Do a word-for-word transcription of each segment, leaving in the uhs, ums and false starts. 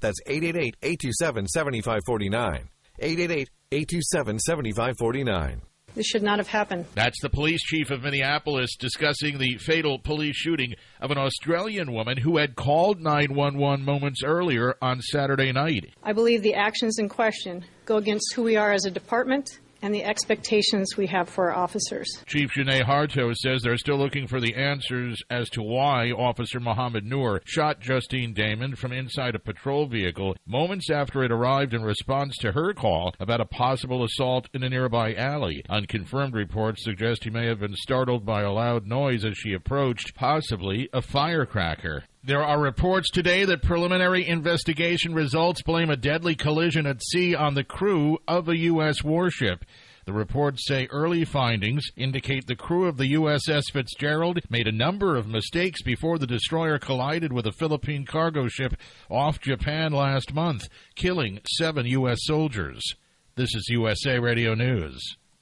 That's eight eight eight, eight two seven, seven five four nine. eight eight eight, eight two seven, seven five four nine. This should not have happened. That's the police chief of Minneapolis discussing the fatal police shooting of an Australian woman who had called nine one one moments earlier on Saturday night. I believe the actions in question go against who we are as a department and the expectations we have for our officers. Chief Janae Harto says they're still looking for the answers as to why Officer Mohammed Noor shot Justine Damon from inside a patrol vehicle moments after it arrived in response to her call about a possible assault in a nearby alley. Unconfirmed reports suggest he may have been startled by a loud noise as she approached, possibly a firecracker. There are reports today that preliminary investigation results blame a deadly collision at sea on the crew of a U S warship. The reports say early findings indicate the crew of the U S S Fitzgerald made a number of mistakes before the destroyer collided with a Philippine cargo ship off Japan last month, killing seven U S soldiers. This is U S A Radio News.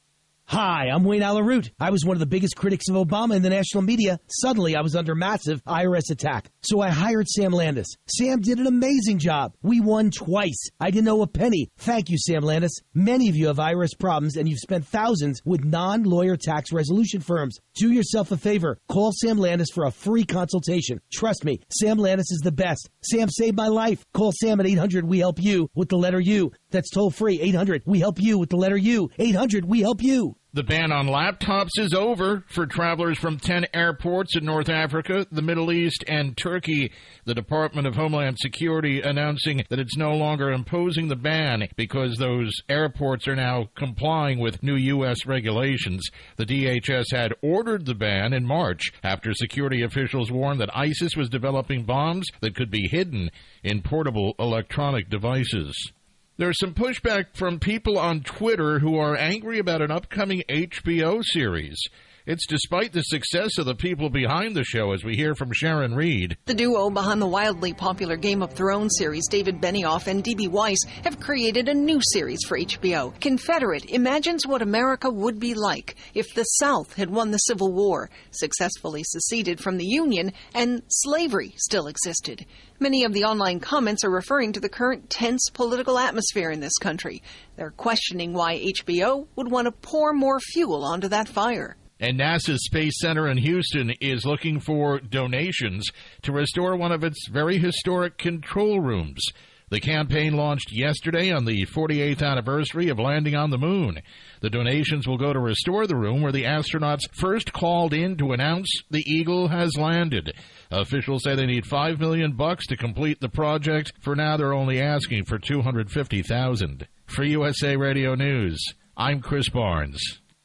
Hi, I'm Wayne Alaroot. I was one of the biggest critics of Obama in the national media. Suddenly, I was under massive I R S attack. So I hired Sam Landis. Sam did an amazing job. We won twice. I didn't owe a penny. Thank you, Sam Landis. Many of you have I R S problems, and you've spent thousands with non-lawyer tax resolution firms. Do yourself a favor. Call Sam Landis for a free consultation. Trust me, Sam Landis is the best. Sam saved my life. Call Sam at eight hundred we help you with the letter U. That's toll free. eight hundred we help you with the letter U. eight hundred we help you. The ban on laptops is over for travelers from ten airports in North Africa, the Middle East, and Turkey. The Department of Homeland Security announcing that it's no longer imposing the ban because those airports are now complying with new U S regulations. The D H S had ordered the ban in March after security officials warned that ISIS was developing bombs that could be hidden in portable electronic devices. There's some pushback from people on Twitter who are angry about an upcoming H B O series. It's despite the success of the people behind the show, as we hear from Sharon Reed. The duo behind the wildly popular Game of Thrones series, David Benioff and D B Weiss, have created a new series for H B O. Confederate imagines what America would be like if the South had won the Civil War, successfully seceded from the Union, and slavery still existed. Many of the online comments are referring to the current tense political atmosphere in this country. They're questioning why H B O would want to pour more fuel onto that fire. And NASA's Space Center in Houston is looking for donations to restore one of its very historic control rooms. The campaign launched yesterday on the forty-eighth anniversary of landing on the moon. The donations will go to restore the room where the astronauts first called in to announce the Eagle has landed. Officials say they need five million bucks to complete the project. For now, they're only asking for two hundred fifty thousand dollars. For U S A Radio News, I'm Chris Barnes.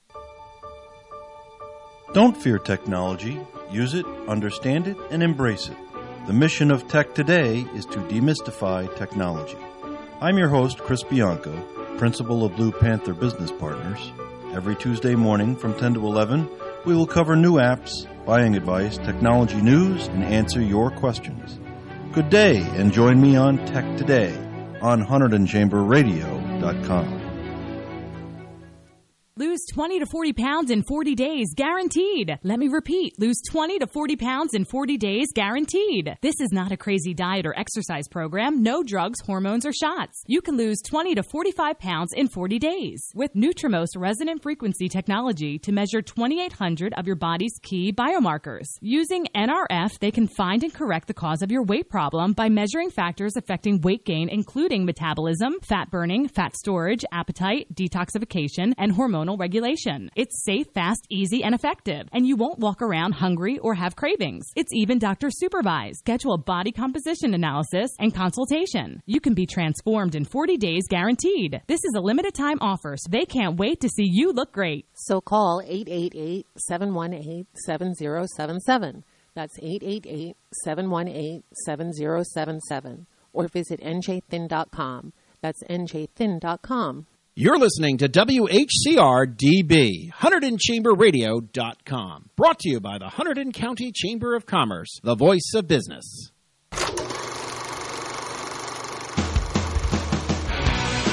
Don't fear technology. Use it, understand it, and embrace it. The mission of Tech Today is to demystify technology. I'm your host, Chris Bianco, principal of Blue Panther Business Partners. Every Tuesday morning from ten to eleven, we will cover new apps, buying advice, technology news, and answer your questions. Good day, and join me on Tech Today on Hunterdon Chamber Radio dot com. Lose twenty to forty pounds in forty days, guaranteed. Let me repeat, lose twenty to forty pounds in forty days, guaranteed. This is not a crazy diet or exercise program, no drugs, hormones, or shots. You can lose twenty to forty-five pounds in forty days with Nutrimost resonant frequency technology to measure twenty-eight hundred of your body's key biomarkers. Using N R F, they can find and correct the cause of your weight problem by measuring factors affecting weight gain, including metabolism, fat burning, fat storage, appetite, detoxification, and hormonal regulation. It's safe, fast, easy, and effective, and you won't walk around hungry or have cravings. It's even doctor supervised. Schedule a body composition analysis and consultation. You can be transformed in forty days, guaranteed. This is a limited time offer, so they can't wait to see you look great. So call eight eight eight, seven one eight, seven zero seven seven. That's eight eight eight, seven one eight, seven zero seven seven. Or visit N J thin dot com. That's N J thin dot com. You're listening to W H C R D B, Hunterdon Chamber Radio dot com. Brought to you by the Hunterdon County Chamber of Commerce, the voice of business.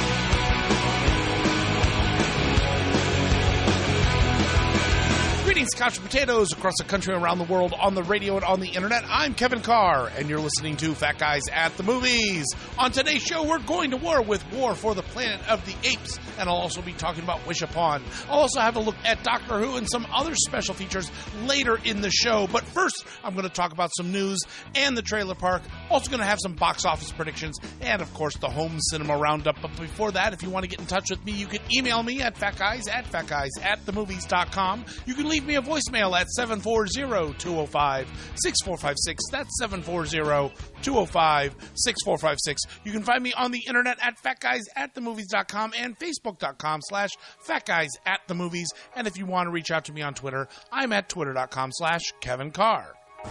Greetings, couch potatoes across the country and around the world on the radio and on the internet. I'm Kevin Carr, and you're listening to Fat Guys at the Movies. On today's show, we're going to war with War for the Planet of the Apes, and I'll also be talking about Wish Upon. I'll also have a look at Doctor Who and some other special features later in the show. But first, I'm going to talk about some news and the trailer park. Also going to have some box office predictions and, of course, the home cinema roundup. But before that, if you want to get in touch with me, you can email me at fatguys at fatguys at themovies dot com. You can leave me a voicemail at seven four zero, two zero five, six four five six. That's seven four zero, two zero five, six four five six. You can find me on the internet at fatguys at themovies dot com and facebook.com slash fatguys at the movies. And if you want to reach out to me on Twitter, I'm at twitter.com slash Kevin Carr.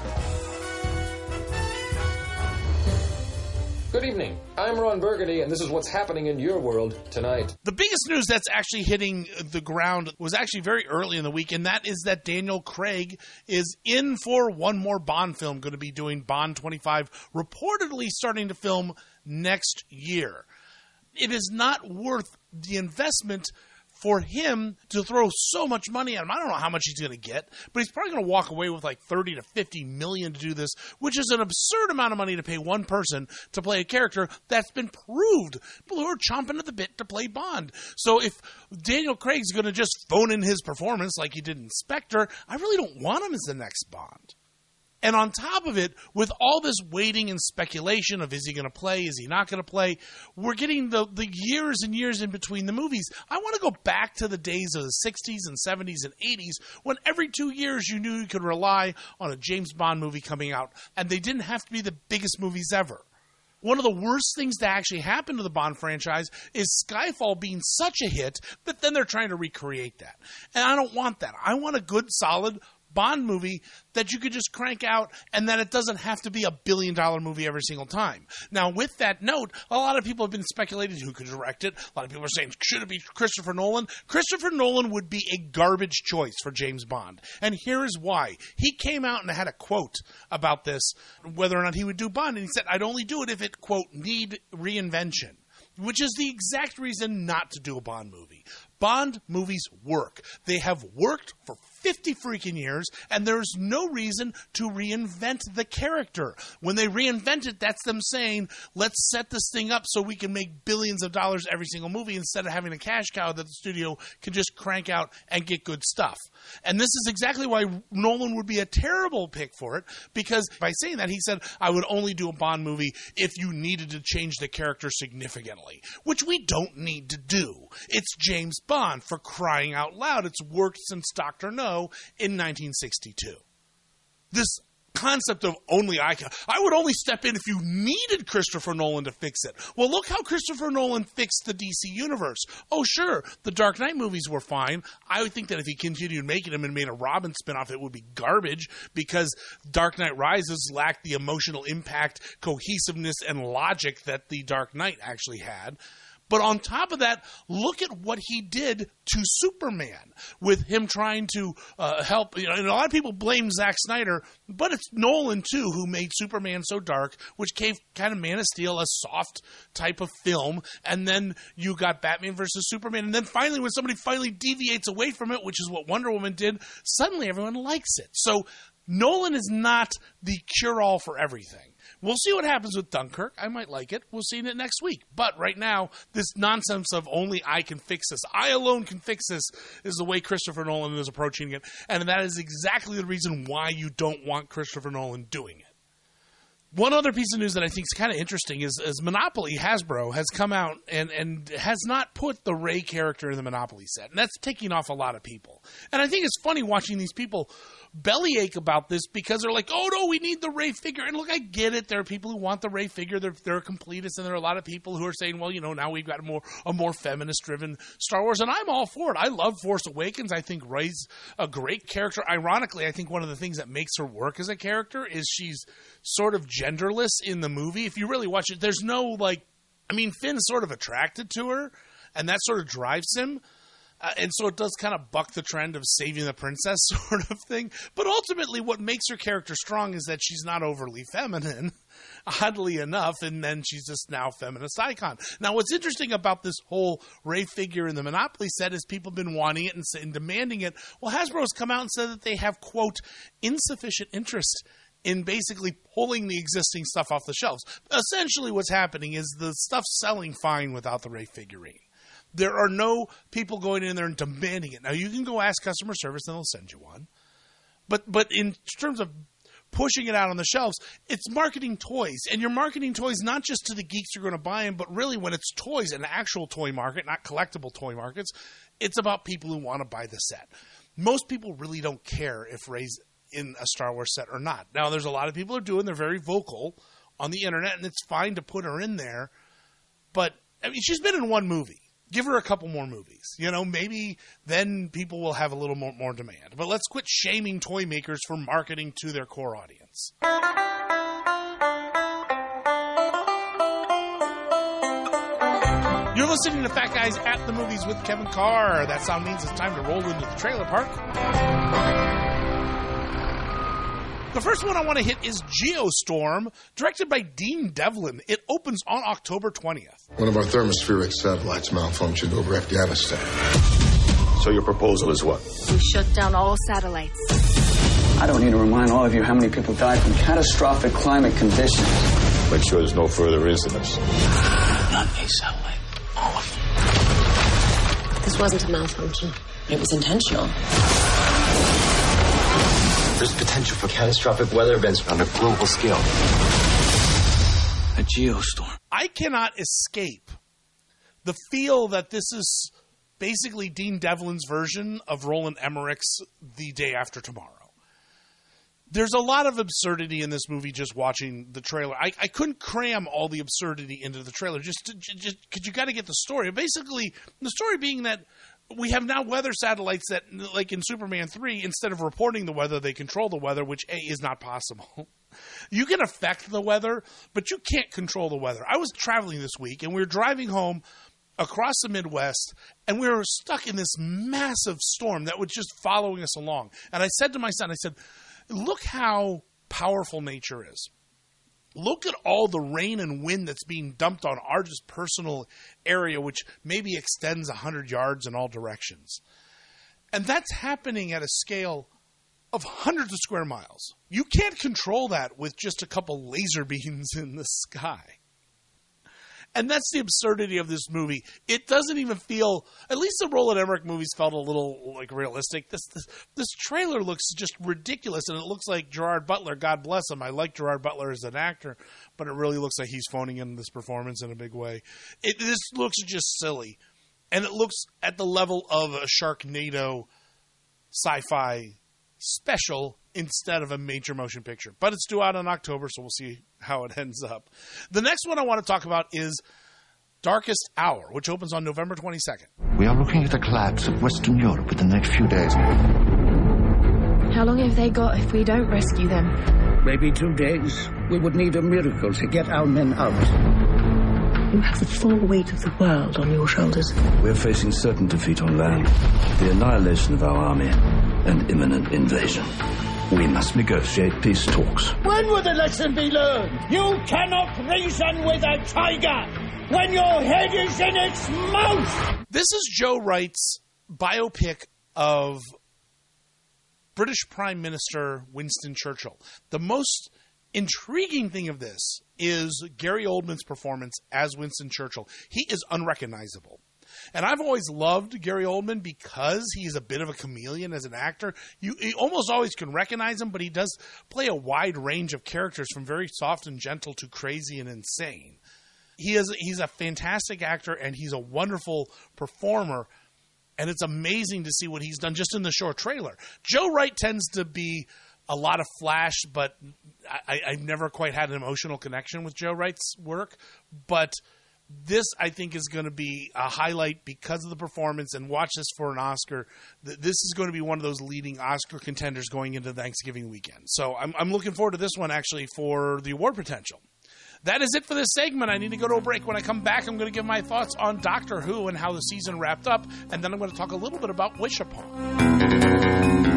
Good evening. I'm Ron Burgundy, and this is what's happening in your world tonight. The biggest news that's actually hitting the ground was actually very early in the week, and that is that Daniel Craig is in for one more Bond film, going to be doing Bond twenty-five, reportedly starting to film next year. It is not worth the investment for him to throw so much money at him. I don't know how much he's going to get, but he's probably going to walk away with like thirty to fifty million to do this, which is an absurd amount of money to pay one person to play a character that's been proved. People who are chomping at the bit to play Bond. So if Daniel Craig's going to just phone in his performance like he did in Spectre, I really don't want him as the next Bond. And on top of it, with all this waiting and speculation of is he going to play, is he not going to play, we're getting the, the years and years in between the movies. I want to go back to the days of the sixties and seventies and eighties when every two years you knew you could rely on a James Bond movie coming out, and they didn't have to be the biggest movies ever. One of the worst things to actually happen to the Bond franchise is Skyfall being such a hit that then they're trying to recreate that. And I don't want that. I want a good, solid Bond movie that you could just crank out and that it doesn't have to be a billion dollar movie every single time. Now, with that note, a lot of people have been speculating who could direct it. A lot of people are saying, should it be Christopher Nolan? Christopher Nolan would be a garbage choice for James Bond. And here is why. He came out and had a quote about this, whether or not he would do Bond. And he said, I'd only do it if it, quote, need reinvention, which is the exact reason not to do a Bond movie. Bond movies work. They have worked for fifty freaking years, and there's no reason to reinvent the character. When they reinvent it, that's them saying, let's set this thing up so we can make billions of dollars every single movie instead of having a cash cow that the studio can just crank out and get good stuff. And this is exactly why Nolan would be a terrible pick for it, because by saying that, he said, I would only do a Bond movie if you needed to change the character significantly, which we don't need to do. It's James Bond, for crying out loud. It's worked since Doctor No in nineteen sixty-two. This concept of only I can, I would only step in if you needed Christopher Nolan to fix it. Well, look how Christopher Nolan fixed the D C universe. Oh, sure, the Dark Knight movies were fine. I would think that if he continued making them and made a Robin spinoff, it would be garbage because Dark Knight Rises lacked the emotional impact, cohesiveness, and logic that the Dark Knight actually had. But on top of that, look at what he did to Superman with him trying to uh, help. You know, and a lot of people blame Zack Snyder, but it's Nolan, too, who made Superman so dark, which gave kind of Man of Steel a soft type of film. And then you got Batman versus Superman. And then finally, when somebody finally deviates away from it, which is what Wonder Woman did, suddenly everyone likes it. So Nolan is not the cure-all for everything. We'll see what happens with Dunkirk. I might like it. We'll see it next week. But right now, this nonsense of only I can fix this, I alone can fix this, is the way Christopher Nolan is approaching it. And that is exactly the reason why you don't want Christopher Nolan doing it. One other piece of news that I think is kind of interesting is, is Monopoly, Hasbro, has come out and, and has not put the Rey character in the Monopoly set. And that's taking off a lot of people. And I think it's funny watching these people bellyache about this because they're like, oh, no, we need the Rey figure. And look, I get it. There are people who want the Rey figure. They're, they're completists. And there are a lot of people who are saying, well, you know, now we've got a more, a more feminist-driven Star Wars. And I'm all for it. I love Force Awakens. I think Rey's a great character. Ironically, I think one of the things that makes her work as a character is she's sort of genderless in the movie. If you really watch it, there's no, like, I mean, Finn's sort of attracted to her, and that sort of drives him. Uh, and so it does kind of buck the trend of saving the princess sort of thing. But ultimately, what makes her character strong is that she's not overly feminine. oddly enough, and then she's this now feminist icon. Now, what's interesting about this whole Rey figure in the Monopoly set is people have been wanting it and, and demanding it. Well, Hasbro's come out and said that they have, quote, insufficient interest in basically pulling the existing stuff off the shelves. Essentially what's happening is the stuff's selling fine without the Rey figurine. There are no people going in there and demanding it. Now, you can go ask customer service and they'll send you one. But but in terms of pushing it out on the shelves, it's marketing toys. And you're marketing toys not just to the geeks who are going to buy them, but really when it's toys, an actual toy market, not collectible toy markets, it's about people who want to buy the set. Most people really don't care if Rey's in a Star Wars set or not. Now, there's a lot of people who are doing, they're very vocal on the internet, and it's fine to put her in there. But, I mean, she's been in one movie. Give her a couple more movies. You know, maybe then people will have a little more, more demand. But let's quit shaming toy makers for marketing to their core audience. You're listening to Fat Guys at the Movies with Kevin Carr. That sound means it's time to roll into the trailer park. The first one I want to hit is Geostorm, directed by Dean Devlin. It opens on October twentieth. One of our thermospheric satellites malfunctioned over Afghanistan. So your proposal is what? We shut down all satellites. I don't need to remind all of you how many people died from catastrophic climate conditions. Make sure there's no further incidents. Not a satellite. All of them. This wasn't a malfunction. It was intentional. There's potential for catastrophic weather events on a global scale. A geostorm. I cannot escape the feel that this is basically Dean Devlin's version of Roland Emmerich's The Day After Tomorrow. There's a lot of absurdity in this movie just watching the trailer. I, I couldn't cram all the absurdity into the trailer just just because you got to get the story. Basically, the story being that we have now weather satellites that, like in Superman three, instead of reporting the weather, they control the weather, which, A, is not possible. You can affect the weather, but you can't control the weather. I was traveling this week, and we were driving home across the Midwest, and we were stuck in this massive storm that was just following us along. And I said to my son, I said, look how powerful nature is. Look at all the rain and wind that's being dumped on our just personal area, which maybe extends one hundred yards in all directions. And that's happening at a scale of hundreds of square miles. You can't control that with just a couple laser beams in the sky. And that's the absurdity of this movie. It doesn't even feel, at least the Roland Emmerich movies felt a little like realistic. This, this this trailer looks just ridiculous, and it looks like Gerard Butler, God bless him. I like Gerard Butler as an actor, but it really looks like he's phoning in this performance in a big way. It This looks just silly, and it looks at the level of a Sharknado sci-fi special instead of a major motion picture. But it's due out in October, so we'll see how it ends up. The next one I want to talk about is Darkest Hour, which opens on November twenty-second. We are looking at a collapse of Western Europe within the next few days. How long have they got if we don't rescue them? Maybe two days. We would need a miracle to get our men out. You have the full weight of the world on your shoulders. We're facing certain defeat on land, the annihilation of our army, and imminent invasion. We must negotiate peace talks. When will the lesson be learned? You cannot reason with a tiger when your head is in its mouth! This is Joe Wright's biopic of British Prime Minister Winston Churchill. The most intriguing thing of this is Gary Oldman's performance as Winston Churchill. He is unrecognizable. And I've always loved Gary Oldman because he's a bit of a chameleon as an actor. You, you almost always can recognize him, but he does play a wide range of characters from very soft and gentle to crazy and insane. He is he's a fantastic actor, and he's a wonderful performer, and it's amazing to see what he's done just in the short trailer. Joe Wright tends to be a lot of flash, but I, I've never quite had an emotional connection with Joe Wright's work, but this, I think, is going to be a highlight because of the performance, and watch this for an Oscar. This is going to be one of those leading Oscar contenders going into Thanksgiving weekend. So I'm, I'm looking forward to this one, actually, for the award potential. That is it for this segment. I need to go to a break. When I come back, I'm going to give my thoughts on Doctor Who and how the season wrapped up, and then I'm going to talk a little bit about Wish Upon.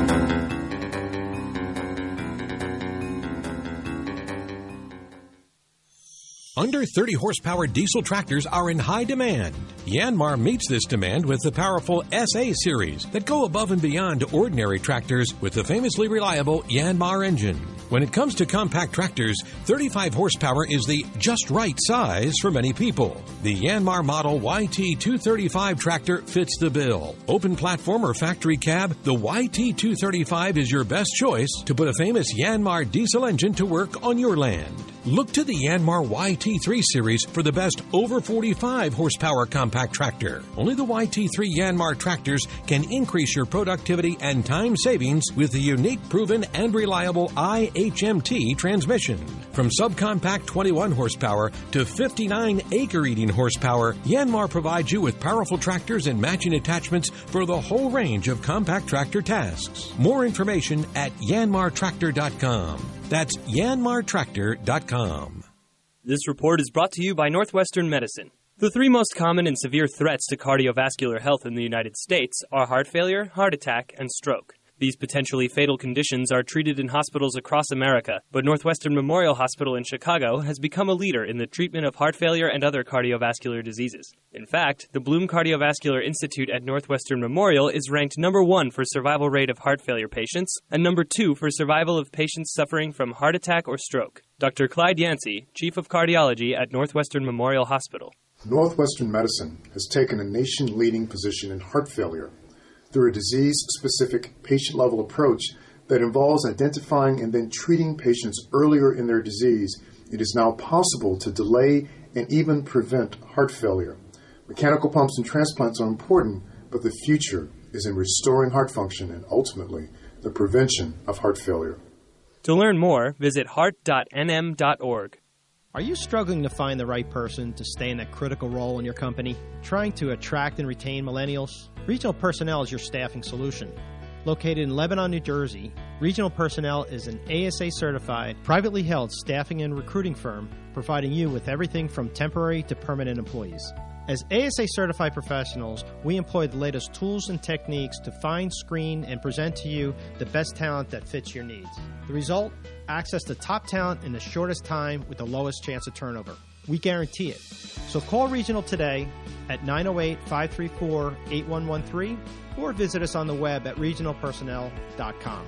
Under thirty horsepower diesel tractors are in high demand. Yanmar meets this demand with the powerful S A series that go above and beyond ordinary tractors with the famously reliable Yanmar engine. When it comes to compact tractors, thirty-five horsepower is the just right size for many people. The Yanmar model Y T two thirty-five tractor fits the bill. Open platform or factory cab, the Y T two thirty-five is your best choice to put a famous Yanmar diesel engine to work on your land. Look to the Yanmar Y T three series for the best over forty-five horsepower compact tractor. Only the Y T three Yanmar tractors can increase your productivity and time savings with the unique, proven, and reliable I H M T transmission. From subcompact twenty-one horsepower to fifty-nine acre-eating horsepower, Yanmar provides you with powerful tractors and matching attachments for the whole range of compact tractor tasks. More information at yanmar tractor dot com. That's yanmar tractor dot com. This report is brought to you by Northwestern Medicine. The three most common and severe threats to cardiovascular health in the United States are heart failure, heart attack, and stroke. These potentially fatal conditions are treated in hospitals across America, but Northwestern Memorial Hospital in Chicago has become a leader in the treatment of heart failure and other cardiovascular diseases. In fact, the Bloom Cardiovascular Institute at Northwestern Memorial is ranked number one for survival rate of heart failure patients and number two for survival of patients suffering from heart attack or stroke. Doctor Clyde Yancey, Chief of Cardiology at Northwestern Memorial Hospital. Northwestern Medicine has taken a nation-leading position in heart failure through a disease-specific, patient-level approach that involves identifying and then treating patients earlier in their disease. It is now possible to delay and even prevent heart failure. Mechanical pumps and transplants are important, but the future is in restoring heart function and ultimately the prevention of heart failure. To learn more, visit heart dot n m dot org. Are you struggling to find the right person to stay in that critical role in your company? Trying to attract and retain millennials? Regional Personnel is your staffing solution. Located in Lebanon, New Jersey, Regional Personnel is an A S A-certified, privately held staffing and recruiting firm providing you with everything from temporary to permanent employees. As A S A-certified professionals, we employ the latest tools and techniques to find, screen, and present to you the best talent that fits your needs. The result? Access to top talent in the shortest time with the lowest chance of turnover. We guarantee it. So call Regional today at nine oh eight, five three four, eight one one three or visit us on the web at regional personnel dot com.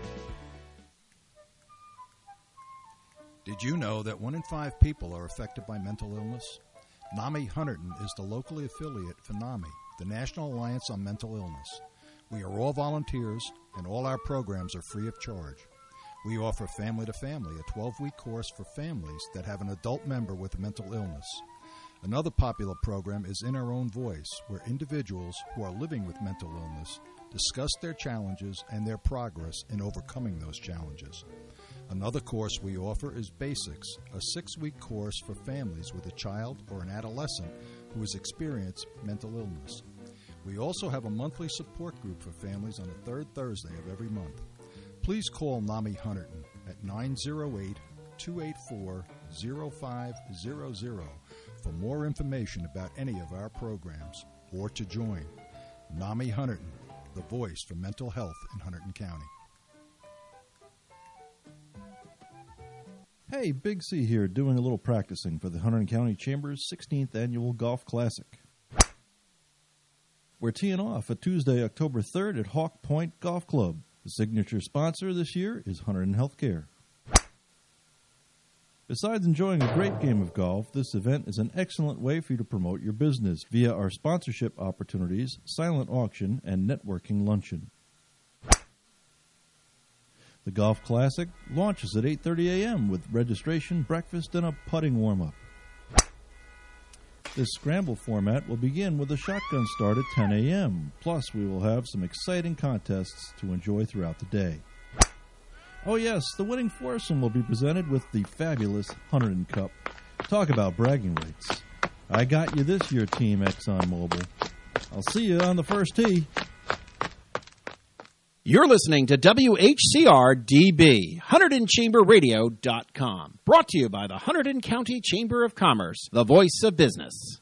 Did you know that one in five people are affected by mental illness? NAMI Hunterdon is the locally affiliate for NAMI, the National Alliance on Mental Illness. We are all volunteers, and all our programs are free of charge. We offer Family to Family, a twelve-week course for families that have an adult member with a mental illness. Another popular program is In Our Own Voice, where individuals who are living with mental illness discuss their challenges and their progress in overcoming those challenges. Another course we offer is Basics, a six-week course for families with a child or an adolescent who has experienced mental illness. We also have a monthly support group for families on the third Thursday of every month. Please call NAMI Hunterdon at nine oh eight, two eight four, oh five hundred for more information about any of our programs or to join. NAMI Hunterdon, the voice for mental health in Hunterdon County. Hey, Big C here, doing a little practicing for the Hunterdon County Chamber's sixteenth Annual Golf Classic. We're teeing off at Tuesday, October third at Hawk Point Golf Club. The signature sponsor this year is Hunterdon Healthcare. Besides enjoying a great game of golf, this event is an excellent way for you to promote your business via our sponsorship opportunities, silent auction, and networking luncheon. The Golf Classic launches at eight thirty a.m. with registration, breakfast, and a putting warm-up. This scramble format will begin with a shotgun start at ten a.m. Plus, we will have some exciting contests to enjoy throughout the day. Oh yes, the winning foursome will be presented with the fabulous Hunterdon Cup. Talk about bragging rights. I got you this year, Team ExxonMobil. I'll see you on the first tee. You're listening to W H C R D B, Hunterdon Chamber Radio dot com. Brought to you by the Hunterdon County Chamber of Commerce, the voice of business.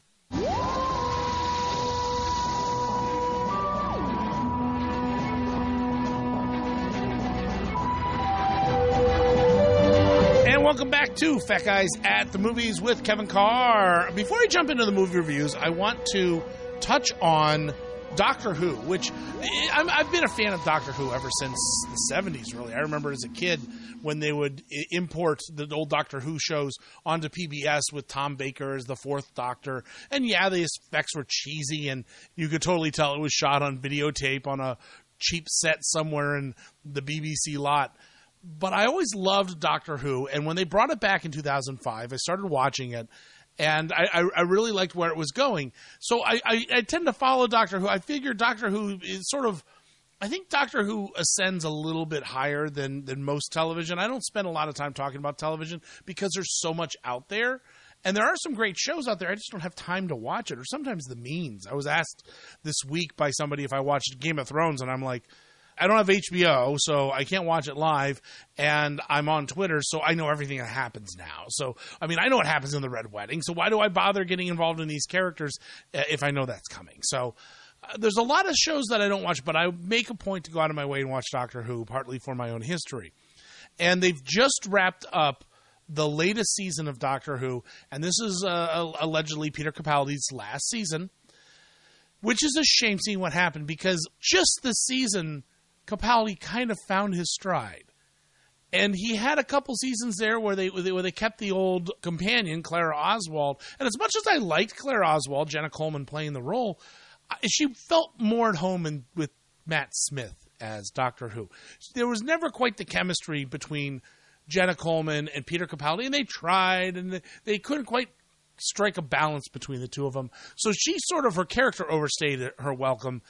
welcome back to Fat Guys at the Movies with Kevin Carr. Before I jump into the movie reviews, I want to touch on Doctor Who, which I'm, I've been a fan of Doctor Who ever since the seventies, really. I remember as a kid when they would import the old Doctor Who shows onto P B S with Tom Baker as the fourth Doctor. And yeah, the effects were cheesy, and you could totally tell it was shot on videotape on a cheap set somewhere in the B B C lot. But I always loved Doctor Who, and when they brought it back in two thousand five, I started watching it, and I, I, I really liked where it was going. So I, I, I tend to follow Doctor Who. I figure Doctor Who is sort of, I think Doctor Who ascends a little bit higher than, than most television. I don't spend a lot of time talking about television because there's so much out there. And there are some great shows out there. I just don't have time to watch it, or sometimes the means. I was asked this week by somebody if I watched Game of Thrones, and I'm like, I don't have H B O, so I can't watch it live, and I'm on Twitter, so I know everything that happens now. So, I mean, I know what happens in the Red Wedding, so why do I bother getting involved in these characters uh, if I know that's coming? So, uh, there's a lot of shows that I don't watch, but I make a point to go out of my way and watch Doctor Who, partly for my own history. And they've just wrapped up the latest season of Doctor Who, and this is uh, allegedly Peter Capaldi's last season, which is a shame seeing what happened, because just this season, Capaldi kind of found his stride. And he had a couple seasons there where they where they kept the old companion, Clara Oswald. And as much as I liked Clara Oswald, Jenna Coleman playing the role, she felt more at home in, with Matt Smith as Doctor Who. There was never quite the chemistry between Jenna Coleman and Peter Capaldi, and they tried, and they couldn't quite strike a balance between the two of them. So she sort of, her character overstayed her welcome.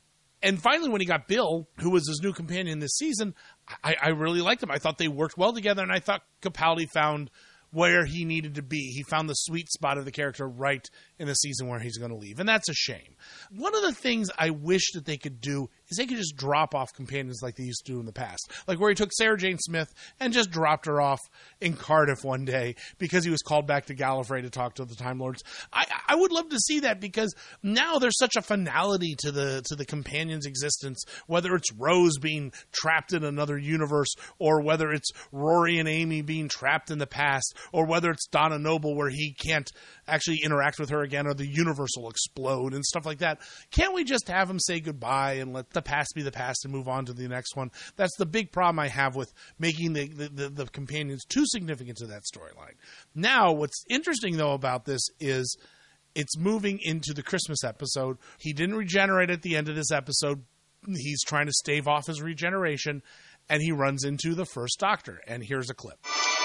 And finally, when he got Bill, who was his new companion this season, I, I really liked him. I thought they worked well together, and I thought Capaldi found where he needed to be. He found the sweet spot of the character right in the season where he's going to leave, and that's a shame. One of the things I wish that they could do is they could just drop off companions like they used to do in the past. Like where he took Sarah Jane Smith and just dropped her off in Cardiff one day because he was called back to Gallifrey to talk to the Time Lords. I, I would love to see that, because now there's such a finality to the to the companion's existence, whether it's Rose being trapped in another universe, or whether it's Rory and Amy being trapped in the past, or whether it's Donna Noble where he can't actually interact with her again, or the universe will explode and stuff like that. Can't we just have him say goodbye and let the past be the past and move on to the next one? That's the big problem I have with making the, the, the, the companions too significant to that storyline. Now, what's interesting, though, about this is it's moving into the Christmas episode. He didn't regenerate at the end of this episode. He's trying to stave off his regeneration, and he runs into the first Doctor. And here's a clip.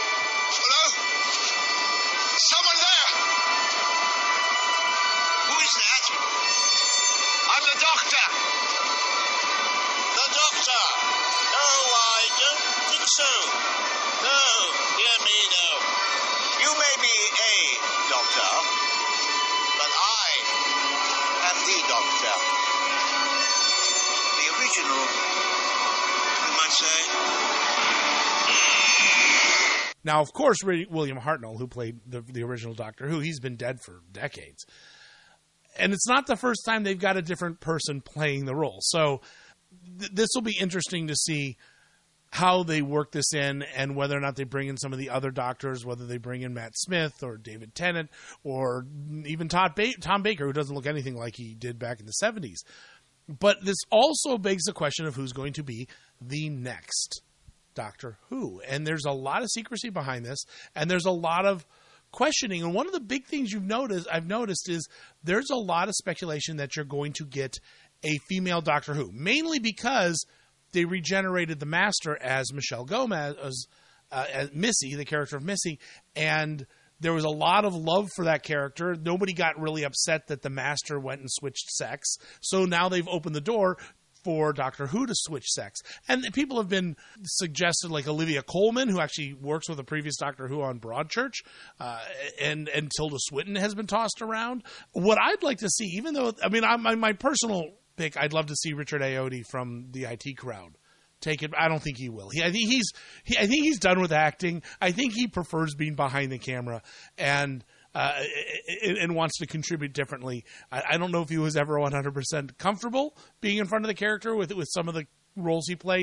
Now, of course, William Hartnell, who played the, the original Doctor Who, he's been dead for decades. And it's not the first time they've got a different person playing the role. So th- this will be interesting to see how they work this in, and whether or not they bring in some of the other Doctors, whether they bring in Matt Smith or David Tennant or even Todd ba- Tom Baker, who doesn't look anything like he did back in the seventies. But this also begs the question of who's going to be the next Doctor Who. And there's a lot of secrecy behind this, and there's a lot of questioning. And one of the big things you've noticed, I've noticed, is there's a lot of speculation that you're going to get a female Doctor Who, mainly because they regenerated the Master as Michelle Gomez, as, uh, as Missy, the character of Missy, and there was a lot of love for that character. Nobody got really upset that the Master went and switched sex. So now they've opened the door for Doctor Who to switch sex. And people have been suggested, like Olivia Colman, who actually works with the previous Doctor Who on Broadchurch, uh, and, and Tilda Swinton has been tossed around. What I'd like to see, even though, I mean, I, my, my personal pick, I'd love to see Richard Ayoade from the I T Crowd take it. I don't think he will. He, I think he's, he, I think he's done with acting. I think he prefers being behind the camera and uh, and wants to contribute differently. I, I don't know if he was ever one hundred percent comfortable being in front of the character with with some of the roles he played,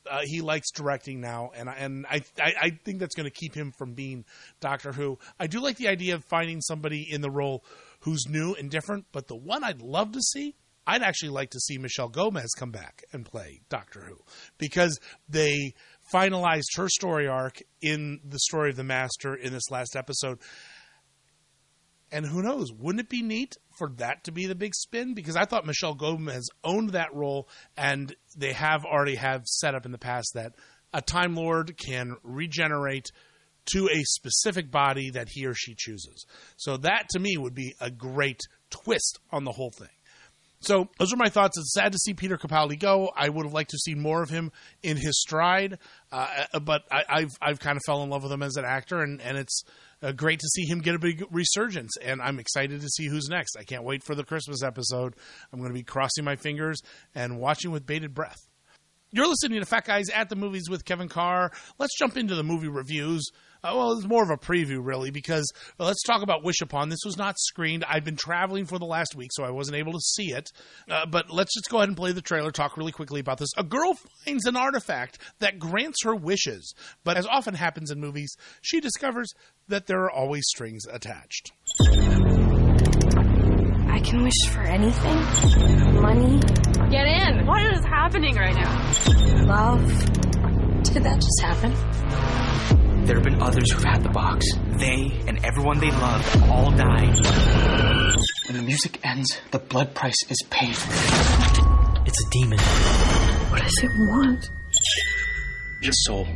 Uh, he likes directing now, and and I I, I think that's going to keep him from being Doctor Who. I do like the idea of finding somebody in the role who's new and different, but the one I'd love to see, I'd actually like to see Michelle Gomez come back and play Doctor Who, because they finalized her story arc in the Story of the Master in this last episode. And who knows, wouldn't it be neat for that to be the big spin? Because I thought Michelle Gomez owned that role, and they have already have set up in the past that a Time Lord can regenerate to a specific body that he or she chooses. So that, to me, would be a great twist on the whole thing. So those are my thoughts. It's sad to see Peter Capaldi go. I would have liked to see more of him in his stride, uh, but I, I've I've kind of fell in love with him as an actor, and, and it's uh, great to see him get a big resurgence, and I'm excited to see who's next. I can't wait for the Christmas episode. I'm going to be crossing my fingers and watching with bated breath. You're listening to Fat Guys at the Movies with Kevin Carr. Let's jump into the movie reviews. Uh, well, it's more of a preview, really, because well, let's talk about Wish Upon. This was not screened. I've been traveling for the last week, so I wasn't able to see it. Uh, but let's just go ahead and play the trailer, talk really quickly about this. A girl finds an artifact that grants her wishes, but as often happens in movies, she discovers that there are always strings attached. I can wish for anything. Money. Get in! What is happening right now? Love. Did that just happen? There have been others who've had the box. They and everyone they loved all died. When the music ends, the blood price is paid. It's a demon. What does it want? Your soul.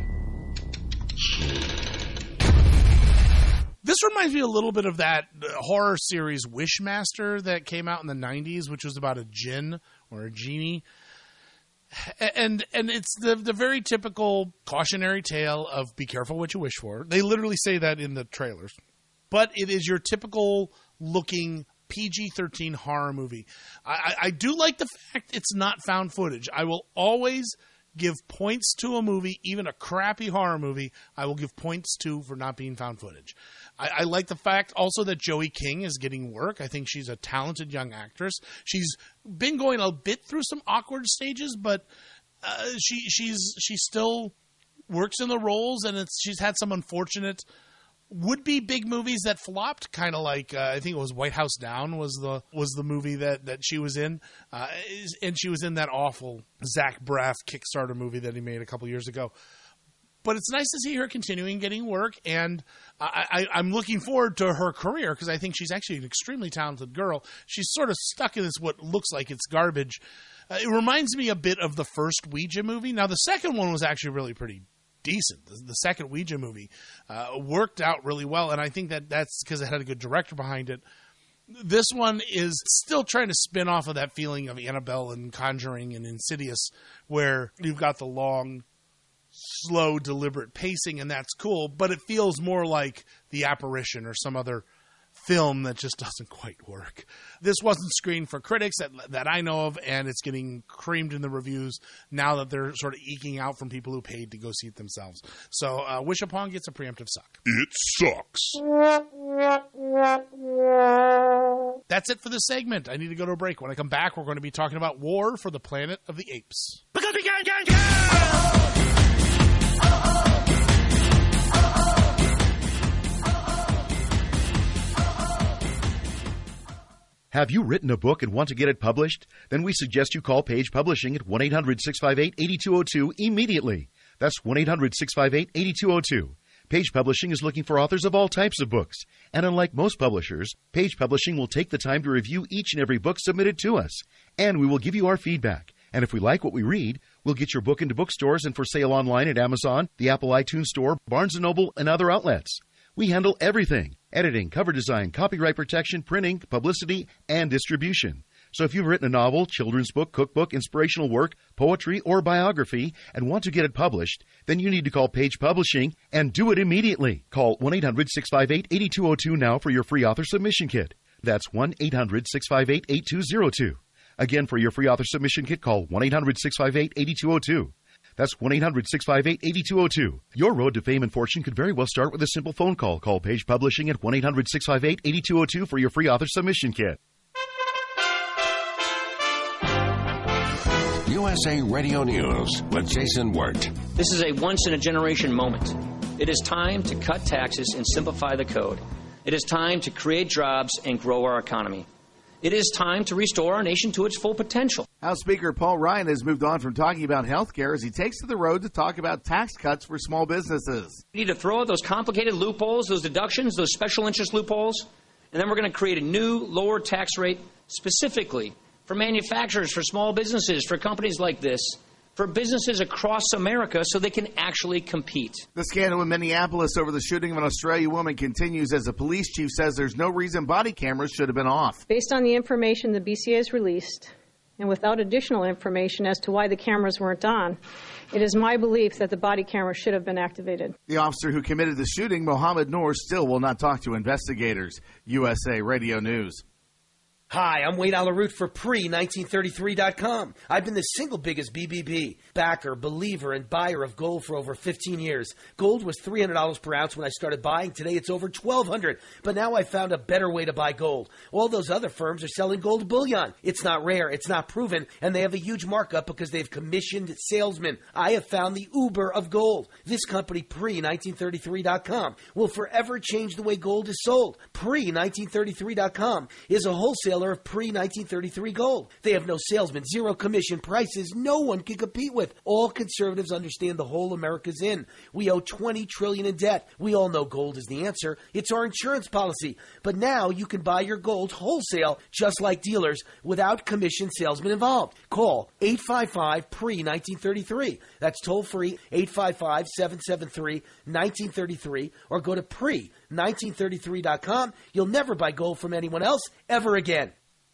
This reminds me a little bit of that horror series Wishmaster that came out in the nineties, which was about a djinn or a genie. And and it's the the very typical cautionary tale of be careful what you wish for. They literally say that in the trailers. But it is your typical looking P G thirteen horror movie. I, I, I do like the fact it's not found footage. I will always give points to a movie, even a crappy horror movie, I will give points to for not being found footage. I, I like the fact also that Joey King is getting work. I think she's a talented young actress. She's been going a bit through some awkward stages, but uh, she she's she still works in the roles, and it's she's had some unfortunate would-be big movies that flopped, kind of like uh, I think it was White House Down was the was the movie that, that she was in, uh, and she was in that awful Zach Braff Kickstarter movie that he made a couple years ago. But it's nice to see her continuing getting work, and I, I, I'm looking forward to her career because I think she's actually an extremely talented girl. She's sort of stuck in this what looks like it's garbage. Uh, it reminds me a bit of the first Ouija movie. Now, the second one was actually really pretty decent. The, the second Ouija movie uh, worked out really well, and I think that that's because it had a good director behind it. This one is still trying to spin off of that feeling of Annabelle and Conjuring and Insidious, where you've got the long, slow, deliberate pacing, and that's cool, but it feels more like The Apparition or some other film that just doesn't quite work. This wasn't screened for critics that that I know of, and it's getting creamed in the reviews now that they're sort of eking out from people who paid to go see it themselves. So uh, Wish Upon gets a preemptive suck. It sucks. That's it for this segment. I need to go to a break. When I come back, we're going to be talking about War for the Planet of the Apes. Have you written a book and want to get it published? Then we suggest you call Page Publishing at one eight hundred six five eight eight two zero two immediately. That's one eight hundred six five eight eight two zero two. Page Publishing is looking for authors of all types of books. And unlike most publishers, Page Publishing will take the time to review each and every book submitted to us. And we will give you our feedback. And if we like what we read, we'll get your book into bookstores and for sale online at Amazon, the Apple iTunes Store, Barnes and Noble, and other outlets. We handle everything: editing, cover design, copyright protection, printing, publicity, and distribution. So if you've written a novel, children's book, cookbook, inspirational work, poetry, or biography and want to get it published, then you need to call Page Publishing and do it immediately. Call one eight hundred six five eight eight two zero two now for your free author submission kit. That's one eight hundred six five eight eight two zero two. Again, for your free author submission kit, call one eight hundred six five eight eight two zero two. That's one eight hundred six five eight eight two zero two. Your road to fame and fortune could very well start with a simple phone call. Call Page Publishing at one eight hundred six five eight eight two zero two for your free author submission kit. U S A Radio News with Jason Wirt. This is a once-in-a-generation moment. It is time to cut taxes and simplify the code. It is time to create jobs and grow our economy. It is time to restore our nation to its full potential. House Speaker Paul Ryan has moved on from talking about health care as he takes to the road to talk about tax cuts for small businesses. We need to throw out those complicated loopholes, those deductions, those special interest loopholes, and then we're going to create a new lower tax rate specifically for manufacturers, for small businesses, for companies like this, for businesses across America so they can actually compete. The scandal in Minneapolis over the shooting of an Australian woman continues as a police chief says there's no reason body cameras should have been off. Based on the information the B C A has released, and without additional information as to why the cameras weren't on, it is my belief that the body camera should have been activated. The officer who committed the shooting, Mohammed Noor, still will not talk to investigators. U S A Radio News. Hi, I'm Wade Alaroot for pre nineteen thirty-three dot com. I've been the single biggest B B B, backer, believer, and buyer of gold for over fifteen years. Gold was three hundred dollars per ounce when I started buying. Today it's over twelve hundred dollars. But now I found a better way to buy gold. All those other firms are selling gold bullion. It's not rare, it's not proven, and they have a huge markup because they've commissioned salesmen. I have found the Uber of gold. This company, pre nineteen thirty-three dot com, will forever change the way gold is sold. pre nineteen thirty-three dot com is a wholesaler of pre nineteen thirty-three gold. They have no salesmen, zero commission, prices no one can compete with. All conservatives understand the whole America's in. We owe twenty trillion dollars in debt. We all know gold is the answer. It's our insurance policy. But now you can buy your gold wholesale, just like dealers, without commission salesmen involved. Call eight five five pre nineteen thirty-three. That's toll free, eight five five, seven seven three, one nine three three, or go to pre nineteen thirty-three dot com. You'll never buy gold from anyone else ever again.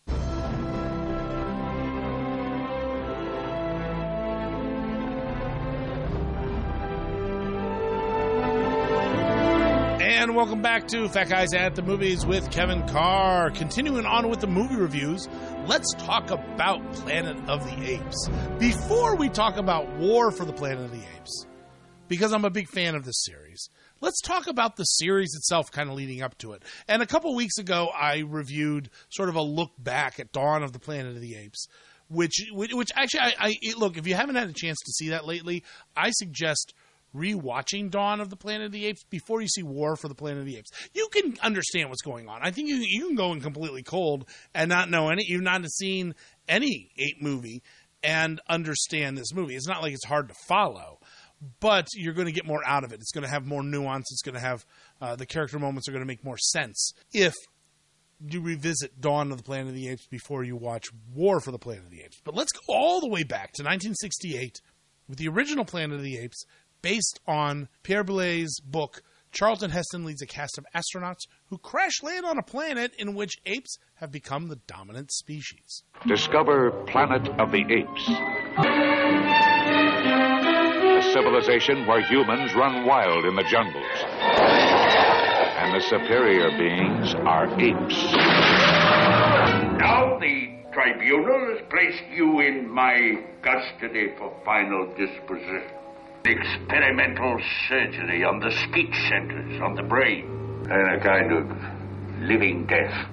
And welcome back to Fat Guys at the Movies with Kevin Carr. Continuing on with the movie reviews, let's talk about Planet of the Apes. Before we talk about War for the Planet of the Apes, because I'm a big fan of this series, let's talk about the series itself kind of leading up to it. And a couple weeks ago, I reviewed sort of a look back at Dawn of the Planet of the Apes, which, which, which actually, I, I look, if you haven't had a chance to see that lately, I suggest rewatching Dawn of the Planet of the Apes before you see War for the Planet of the Apes. You can understand what's going on. I think you you can go in completely cold and not know any. You've not seen any ape movie and understand this movie. It's not like it's hard to follow, but you're going to get more out of it. It's going to have more nuance. It's going to have uh, the character moments are going to make more sense if you revisit Dawn of the Planet of the Apes before you watch War for the Planet of the Apes. But let's go all the way back to nineteen sixty-eight with the original Planet of the Apes, based on Pierre Boulez's book. Charlton Heston leads a cast of astronauts who crash land on a planet in which apes have become the dominant species. Discover Planet of the Apes. A civilization where humans run wild in the jungles. And the superior beings are apes. Now the tribunal has placed you in my custody for final disposition. Experimental surgery on the speech centers, on the brain, and a kind of living death.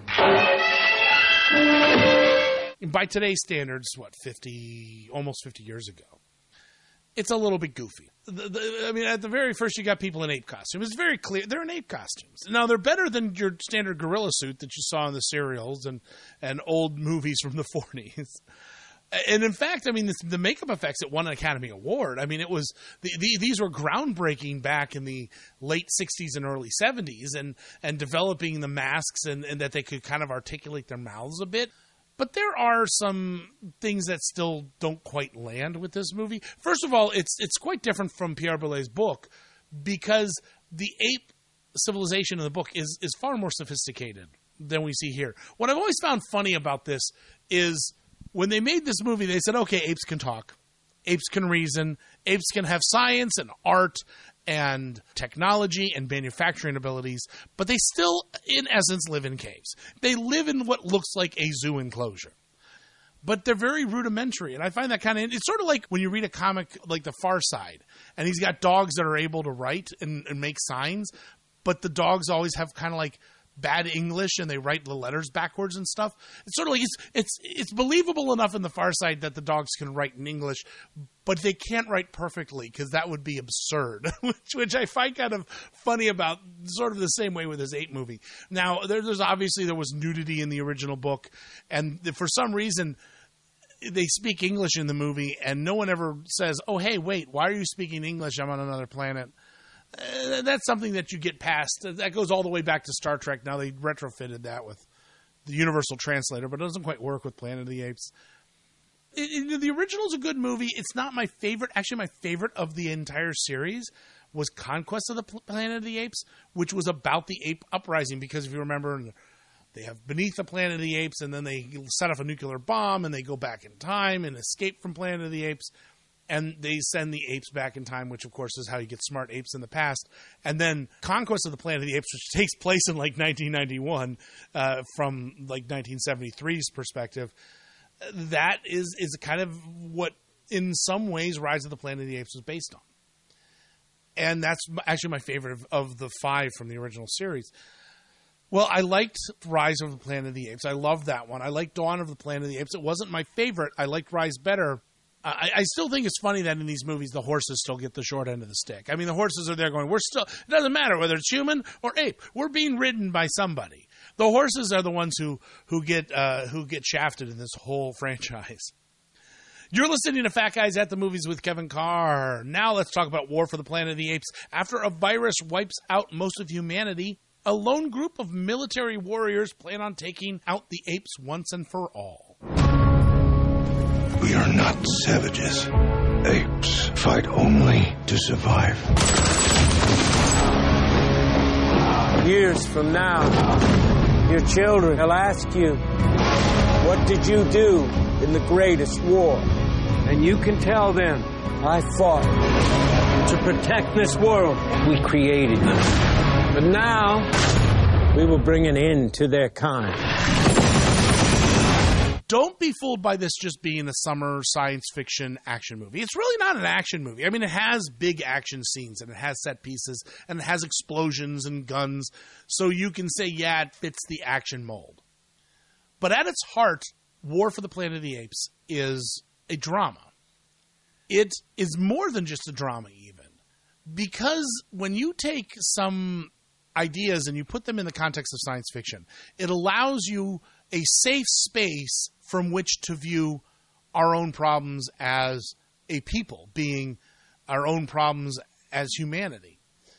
By today's standards, what, fifty, almost fifty years ago, it's a little bit goofy. The, the, I mean, at the very first, you got people in ape costumes. It's very clear they're in ape costumes. Now, they're better than your standard gorilla suit that you saw in the serials and, and old movies from the forties. And in fact, I mean, this, the makeup effects that won an Academy Award, I mean, it was the, the, these were groundbreaking back in the late sixties and early seventies, and, and developing the masks and, and that they could kind of articulate their mouths a bit. But there are some things that still don't quite land with this movie. First of all, it's it's quite different from Pierre Boulez's book because the ape civilization in the book is is far more sophisticated than we see here. What I've always found funny about this is, when they made this movie, they said, okay, apes can talk. Apes can reason. Apes can have science and art and technology and manufacturing abilities, but they still, in essence, live in caves. They live in what looks like a zoo enclosure. But they're very rudimentary, and I find that kind of... It's sort of like when you read a comic like The Far Side, and he's got dogs that are able to write and, and make signs, but the dogs always have kind of like bad English and they write the letters backwards and stuff. It's sort of like it's it's it's believable enough in The Far Side that the dogs can write in English, but they can't write perfectly because that would be absurd, which, which I find kind of funny about sort of the same way with this Ape movie. Now, there, there's obviously there was nudity in the original book, and for some reason they speak English in the movie, and no one ever says, oh, hey, wait, why are you speaking English? I'm on another planet. Uh, that's something that you get past. That goes all the way back to Star Trek. Now they retrofitted that with the Universal Translator, but it doesn't quite work with Planet of the Apes. It, it, the original is a good movie. It's not my favorite. Actually, my favorite of the entire series was Conquest of the Planet of the Apes, which was about the ape uprising, because if you remember, they have Beneath the Planet of the Apes, and then they set off a nuclear bomb, and they go back in time and escape from Planet of the Apes. And they send the apes back in time, which, of course, is how you get smart apes in the past. And then Conquest of the Planet of the Apes, which takes place in, like, nineteen ninety-one, uh, from, like, nineteen seventy-three's perspective, that is, is kind of what, in some ways, Rise of the Planet of the Apes was based on. And that's actually my favorite of, of the five from the original series. Well, I liked Rise of the Planet of the Apes. I loved that one. I liked Dawn of the Planet of the Apes. It wasn't my favorite. I liked Rise better. I, I still think it's funny that in these movies, the horses still get the short end of the stick. I mean, the horses are there going, we're still, it doesn't matter whether it's human or ape. We're being ridden by somebody. The horses are the ones who, who get, uh, who get shafted in this whole franchise. You're listening to Fat Guys at the Movies with Kevin Carr. Now let's talk about War for the Planet of the Apes. After a virus wipes out most of humanity, a lone group of military warriors plan on taking out the apes once and for all. We are not savages. Apes fight only to survive. Years from now, your children will ask you, what did you do in the greatest war? And you can tell them, I fought to protect this world. We created it. But now, we will bring an end to their kind. Don't be fooled by this just being a summer science fiction action movie. It's really not an action movie. I mean, it has big action scenes, and it has set pieces, and it has explosions and guns, so you can say, yeah, it fits the action mold. But at its heart, War for the Planet of the Apes is a drama. It is more than just a drama, even. Because when you take some ideas and you put them in the context of science fiction, it allows you a safe space from which to view our own problems as a people, being our own problems as humanity.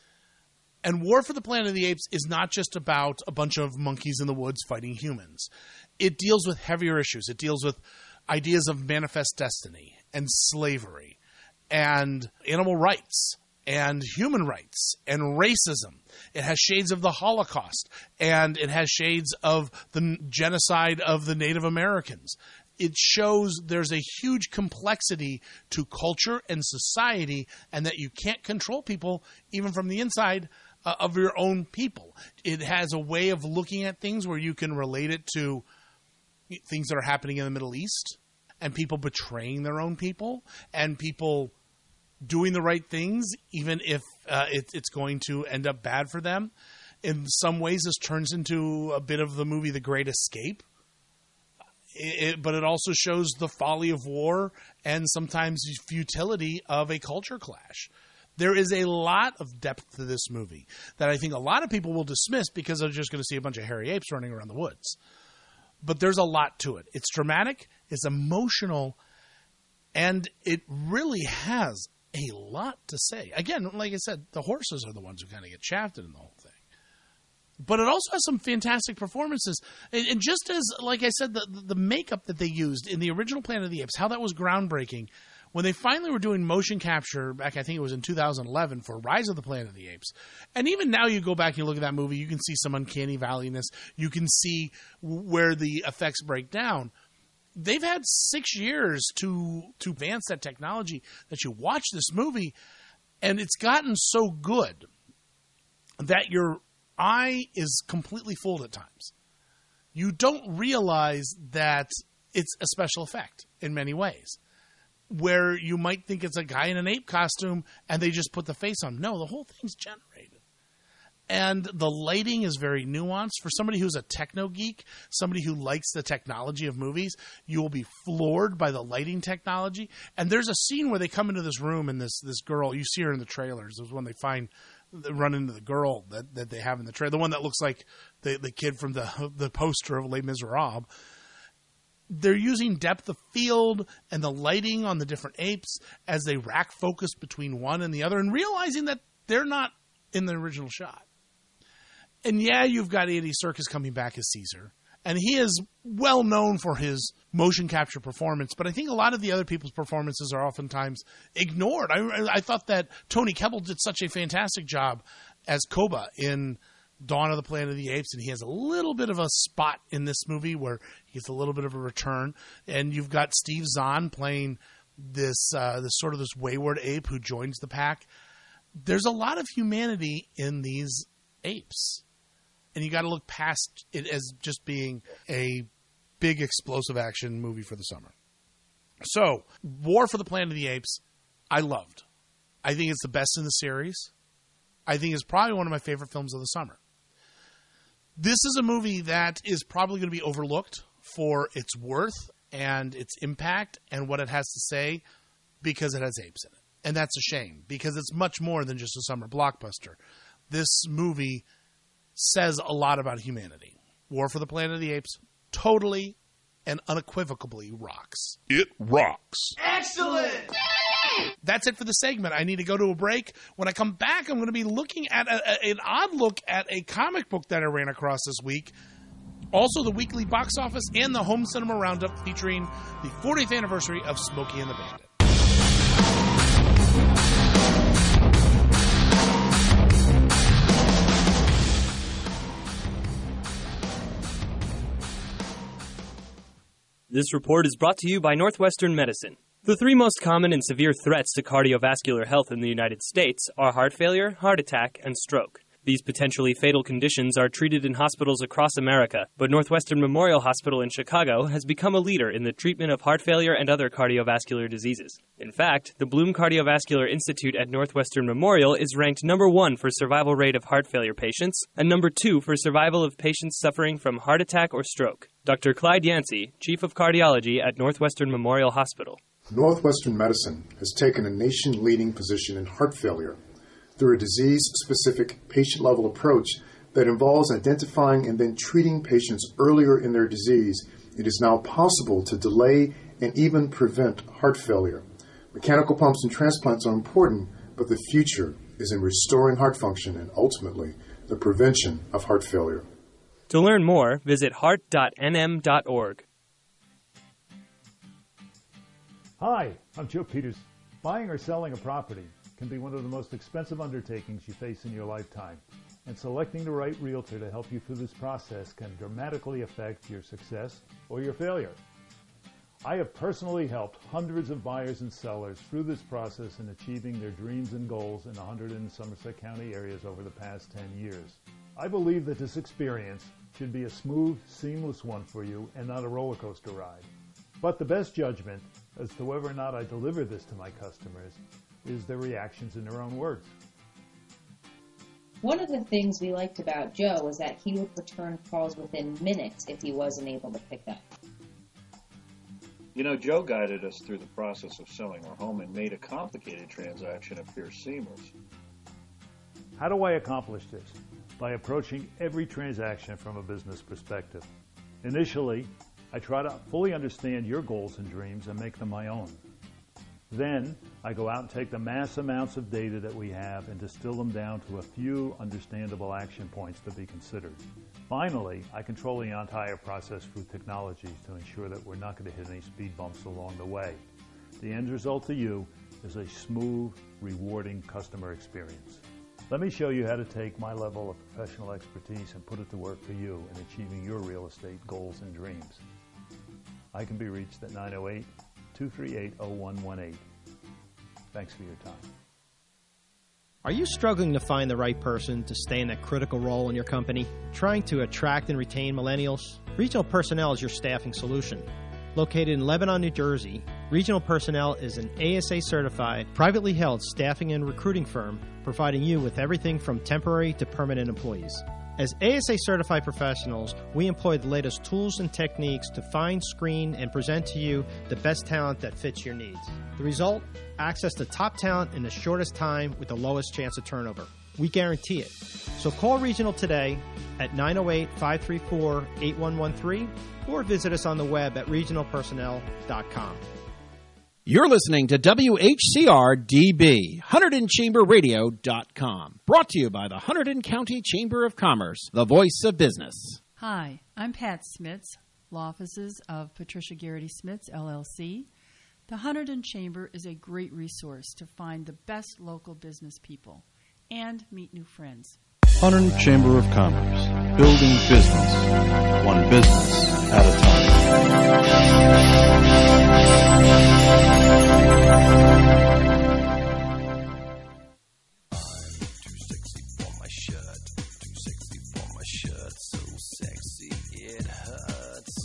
And War for the Planet of the Apes is not just about a bunch of monkeys in the woods fighting humans. It deals with heavier issues. It deals with ideas of manifest destiny and slavery and animal rights and human rights and racism. It has shades of the Holocaust, and it has shades of the genocide of the Native Americans. It shows there's a huge complexity to culture and society, and that you can't control people even from the inside uh, of your own people. It has a way of looking at things where you can relate it to things that are happening in the Middle East, and people betraying their own people, and people doing the right things, even if uh, it, it's going to end up bad for them. In some ways, this turns into a bit of the movie The Great Escape. It, it, but it also shows the folly of war and sometimes the futility of a culture clash. There is a lot of depth to this movie that I think a lot of people will dismiss because they're just going to see a bunch of hairy apes running around the woods. But there's a lot to it. It's dramatic, it's emotional, and it really has a lot to say. Again, like I said, the horses are the ones who kind of get shafted in the whole thing. But it also has some fantastic performances. And, and just as, like I said, the, the makeup that they used in the original Planet of the Apes, how that was groundbreaking. When they finally were doing motion capture back, I think it was in two thousand eleven, for Rise of the Planet of the Apes. And even now you go back and you look at that movie, you can see some uncanny valleyness. You can see where the effects break down. They've had six years to to advance that technology that you watch this movie, and it's gotten so good that your eye is completely fooled at times. You don't realize that it's a special effect in many ways, where you might think it's a guy in an ape costume and they just put the face on. No, the whole thing's generated. And the lighting is very nuanced. For somebody who's a techno geek, somebody who likes the technology of movies, you will be floored by the lighting technology. And there's a scene where they come into this room and this this girl, you see her in the trailers. It was when they find, they run into the girl that, that they have in the trailer, the one that looks like the, the kid from the, the poster of Les Miserables. They're using depth of field and the lighting on the different apes as they rack focus between one and the other and realizing that they're not in the original shot. And yeah, you've got Andy Serkis coming back as Caesar, and he is well known for his motion capture performance, but I think a lot of the other people's performances are oftentimes ignored. I, I thought that Tony Kebbell did such a fantastic job as Koba in Dawn of the Planet of the Apes, and he has a little bit of a spot in this movie where he gets a little bit of a return. And you've got Steve Zahn playing this, uh, this sort of this wayward ape who joins the pack. There's a lot of humanity in these apes. And you got to look past it as just being a big explosive action movie for the summer. So, War for the Planet of the Apes, I loved. I think it's the best in the series. I think it's probably one of my favorite films of the summer. This is a movie that is probably going to be overlooked for its worth and its impact and what it has to say because it has apes in it. And that's a shame because it's much more than just a summer blockbuster. This movie says a lot about humanity. War for the Planet of the Apes totally and unequivocally rocks. It rocks. Excellent! That's it for the segment. I need to go to a break. When I come back, I'm going to be looking at a, a, an odd look at a comic book that I ran across this week. Also, the weekly box office and the home cinema roundup featuring the fortieth anniversary of Smokey and the Bandit. This report is brought to you by Northwestern Medicine. The three most common and severe threats to cardiovascular health in the United States are heart failure, heart attack, and stroke. These potentially fatal conditions are treated in hospitals across America, but Northwestern Memorial Hospital in Chicago has become a leader in the treatment of heart failure and other cardiovascular diseases. In fact, the Bloom Cardiovascular Institute at Northwestern Memorial is ranked number one for survival rate of heart failure patients and number two for survival of patients suffering from heart attack or stroke. Doctor Clyde Yancey, Chief of Cardiology at Northwestern Memorial Hospital. Northwestern Medicine has taken a nation-leading position in heart failure through a disease-specific patient-level approach that involves identifying and then treating patients earlier in their disease. It is now possible to delay and even prevent heart failure. Mechanical pumps and transplants are important, but the future is in restoring heart function and ultimately the prevention of heart failure. To learn more, visit heart dot n m dot org. Hi, I'm Joe Peters. Buying or selling a property can be one of the most expensive undertakings you face in your lifetime, and selecting the right realtor to help you through this process can dramatically affect your success or your failure. I have personally helped hundreds of buyers and sellers through this process in achieving their dreams and goals in one hundred in Somerset County areas over the past ten years. I believe that this experience should be a smooth, seamless one for you and not a roller coaster ride. But the best judgment as to whether or not I deliver this to my customers is their reactions in their own words. One of the things we liked about Joe was that he would return calls within minutes if he wasn't able to pick up. You know, Joe guided us through the process of selling our home and made a complicated transaction appear seamless. How do I accomplish this? By approaching every transaction from a business perspective. Initially, I try to fully understand your goals and dreams and make them my own. Then, I go out and take the mass amounts of data that we have and distill them down to a few understandable action points to be considered. Finally, I control the entire process through technology to ensure that we're not going to hit any speed bumps along the way. The end result to you is a smooth, rewarding customer experience. Let me show you how to take my level of professional expertise and put it to work for you in achieving your real estate goals and dreams. I can be reached at nine oh eight, two three eight, oh one one eight. Thanks for your time. Are you struggling to find the right person to stay in that critical role in your company? Trying to attract and retain millennials? Retail Personnel is your staffing solution. Located in Lebanon, New Jersey, Regional Personnel is an A S A-certified, privately held staffing and recruiting firm providing you with everything from temporary to permanent employees. As A S A-certified professionals, we employ the latest tools and techniques to find, screen, and present to you the best talent that fits your needs. The result? Access to top talent in the shortest time with the lowest chance of turnover. We guarantee it. So call Regional today at nine oh eight, five three four, eight one one three or visit us on the web at regional personnel dot com. You're listening to W H C R D B, Hunterdon Chamber Radio dot com. Brought to you by the Hunterdon County Chamber of Commerce, the voice of business. Hi, I'm Pat Smits, law offices of Patricia Garrity Smits, L L C. The Hunterdon Chamber is a great resource to find the best local business people and meet new friends. Hunterdon Chamber of Commerce, building business, one business at a time. Too sexy for my shirt, too sexy for my shirt, so sexy it hurts.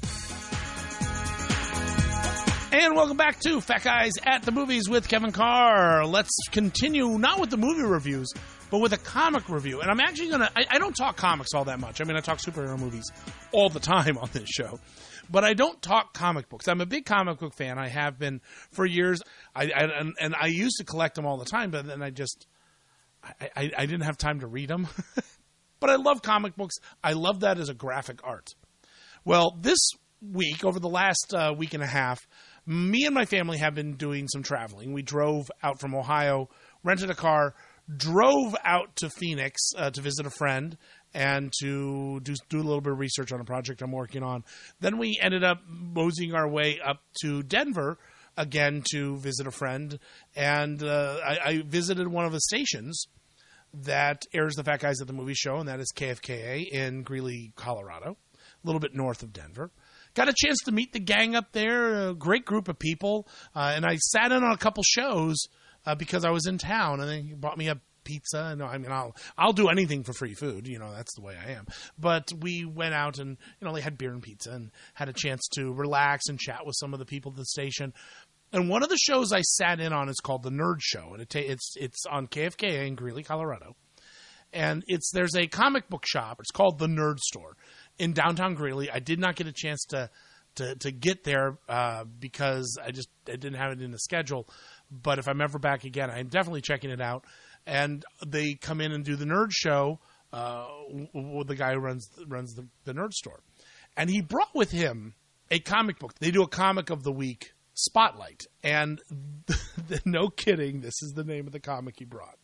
And welcome back to Fat Guys at the Movies with Kevin Carr. Let's continue, not with the movie reviews, but with a comic review. And I'm actually going to, I don't talk comics all that much. I mean, I talk superhero movies all the time on this show. But I don't talk comic books. I'm a big comic book fan. I have been for years. I, I and, and I used to collect them all the time, but then I just, I, I, I didn't have time to read them. But I love comic books. I love that as a graphic art. Well, this week, over the last uh, week and a half, me and my family have been doing some traveling. We drove out from Ohio, rented a car, drove out to Phoenix uh, to visit a friend and to do, do a little bit of research on a project I'm working on. Then we ended up moseying our way up to Denver again to visit a friend. And uh, I, I visited one of the stations that airs the Fat Guys at the Movie Show, and that is K F K A in Greeley, Colorado, a little bit north of Denver. Got a chance to meet the gang up there, a great group of people. Uh, and I sat in on a couple shows Uh, because I was in town, and then he bought me a pizza. And I mean, I'll I'll do anything for free food. You know, that's the way I am. But we went out and, you know, they had beer and pizza and had a chance to relax and chat with some of the people at the station. And one of the shows I sat in on is called The Nerd Show, and it ta- it's it's on K F K A in Greeley, Colorado. And it's there's a comic book shop. It's called The Nerd Store in downtown Greeley. I did not get a chance to to to get there uh, because I just I didn't have it in the schedule. But if I'm ever back again, I'm definitely checking it out. And they come in and do the Nerd Show uh, with the guy who runs runs the, the Nerd Store. And he brought with him a comic book. They do a comic of the week spotlight. And the, the, no kidding, this is the name of the comic he brought.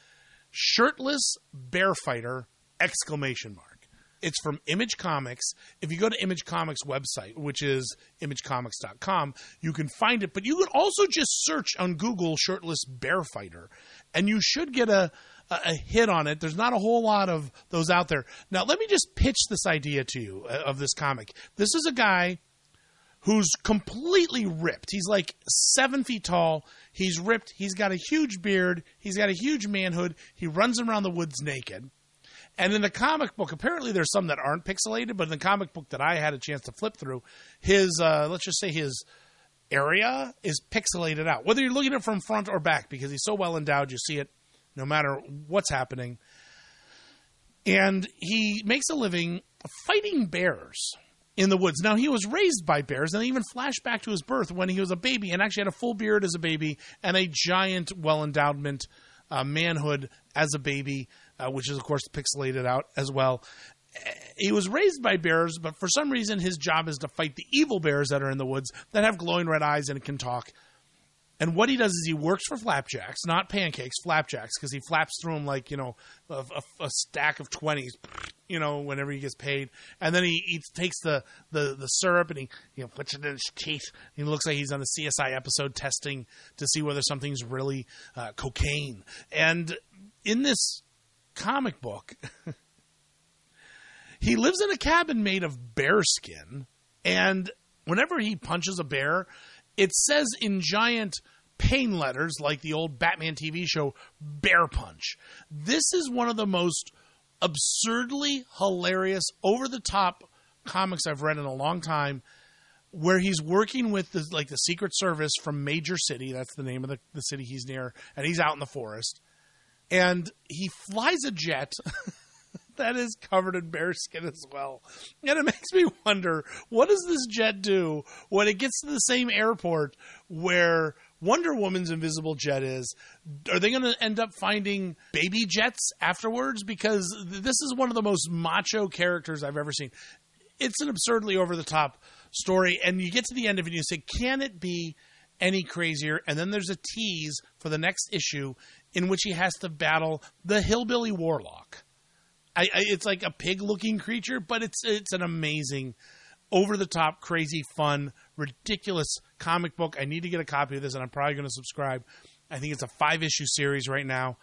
Shirtless Bear Fighter, exclamation mark. It's from Image Comics. If you go to Image Comics' website, which is image comics dot com, you can find it. But you can also just search on Google Shirtless Bear Fighter, and you should get a, a, a hit on it. There's not a whole lot of those out there. Now, let me just pitch this idea to you of this comic. This is a guy who's completely ripped. He's like seven feet tall. He's ripped. He's got a huge beard. He's got a huge manhood. He runs around the woods naked. And in the comic book, apparently there's some that aren't pixelated, but in the comic book that I had a chance to flip through, his, uh, let's just say his area is pixelated out. Whether you're looking at it from front or back, because he's so well endowed, you see it no matter what's happening. And he makes a living fighting bears in the woods. Now, he was raised by bears, and they even flash back to his birth when he was a baby and actually had a full beard as a baby and a giant well-endowment uh, manhood as a baby. Uh, which is, of course, pixelated out as well. He was raised by bears, but for some reason his job is to fight the evil bears that are in the woods that have glowing red eyes and can talk. And what he does is he works for flapjacks, not pancakes, flapjacks, because he flaps through them like, you know, a, a, a stack of twenties, you know, whenever he gets paid. And then he, he takes the, the, the syrup and he, you know, puts it in his teeth. He looks like he's on a C S I episode testing to see whether something's really uh, cocaine. And in this comic book, he lives in a cabin made of bear skin, and whenever he punches a bear, it says in giant pain letters like the old Batman T V show, Bear Punch. This is one of the most absurdly hilarious, over-the-top comics I've read in a long time. where he's working with the, like the Secret Service from Major City. That's the name of the, the city he's near. And he's out in the forest. And he flies a jet that is covered in bear skin as well. And it makes me wonder, what does this jet do when it gets to the same airport where Wonder Woman's invisible jet is? Are they going to end up finding baby jets afterwards? Because this is one of the most macho characters I've ever seen. It's an absurdly over-the-top story, and you get to the end of it and you say, can it be any crazier? And then there's a tease for the next issue in which he has to battle the Hillbilly Warlock. I, I, it's like a pig-looking creature, but it's it's an amazing, over-the-top, crazy, fun, ridiculous comic book. I need to get a copy of this, and I'm probably going to subscribe. I think it's a five-issue series right now.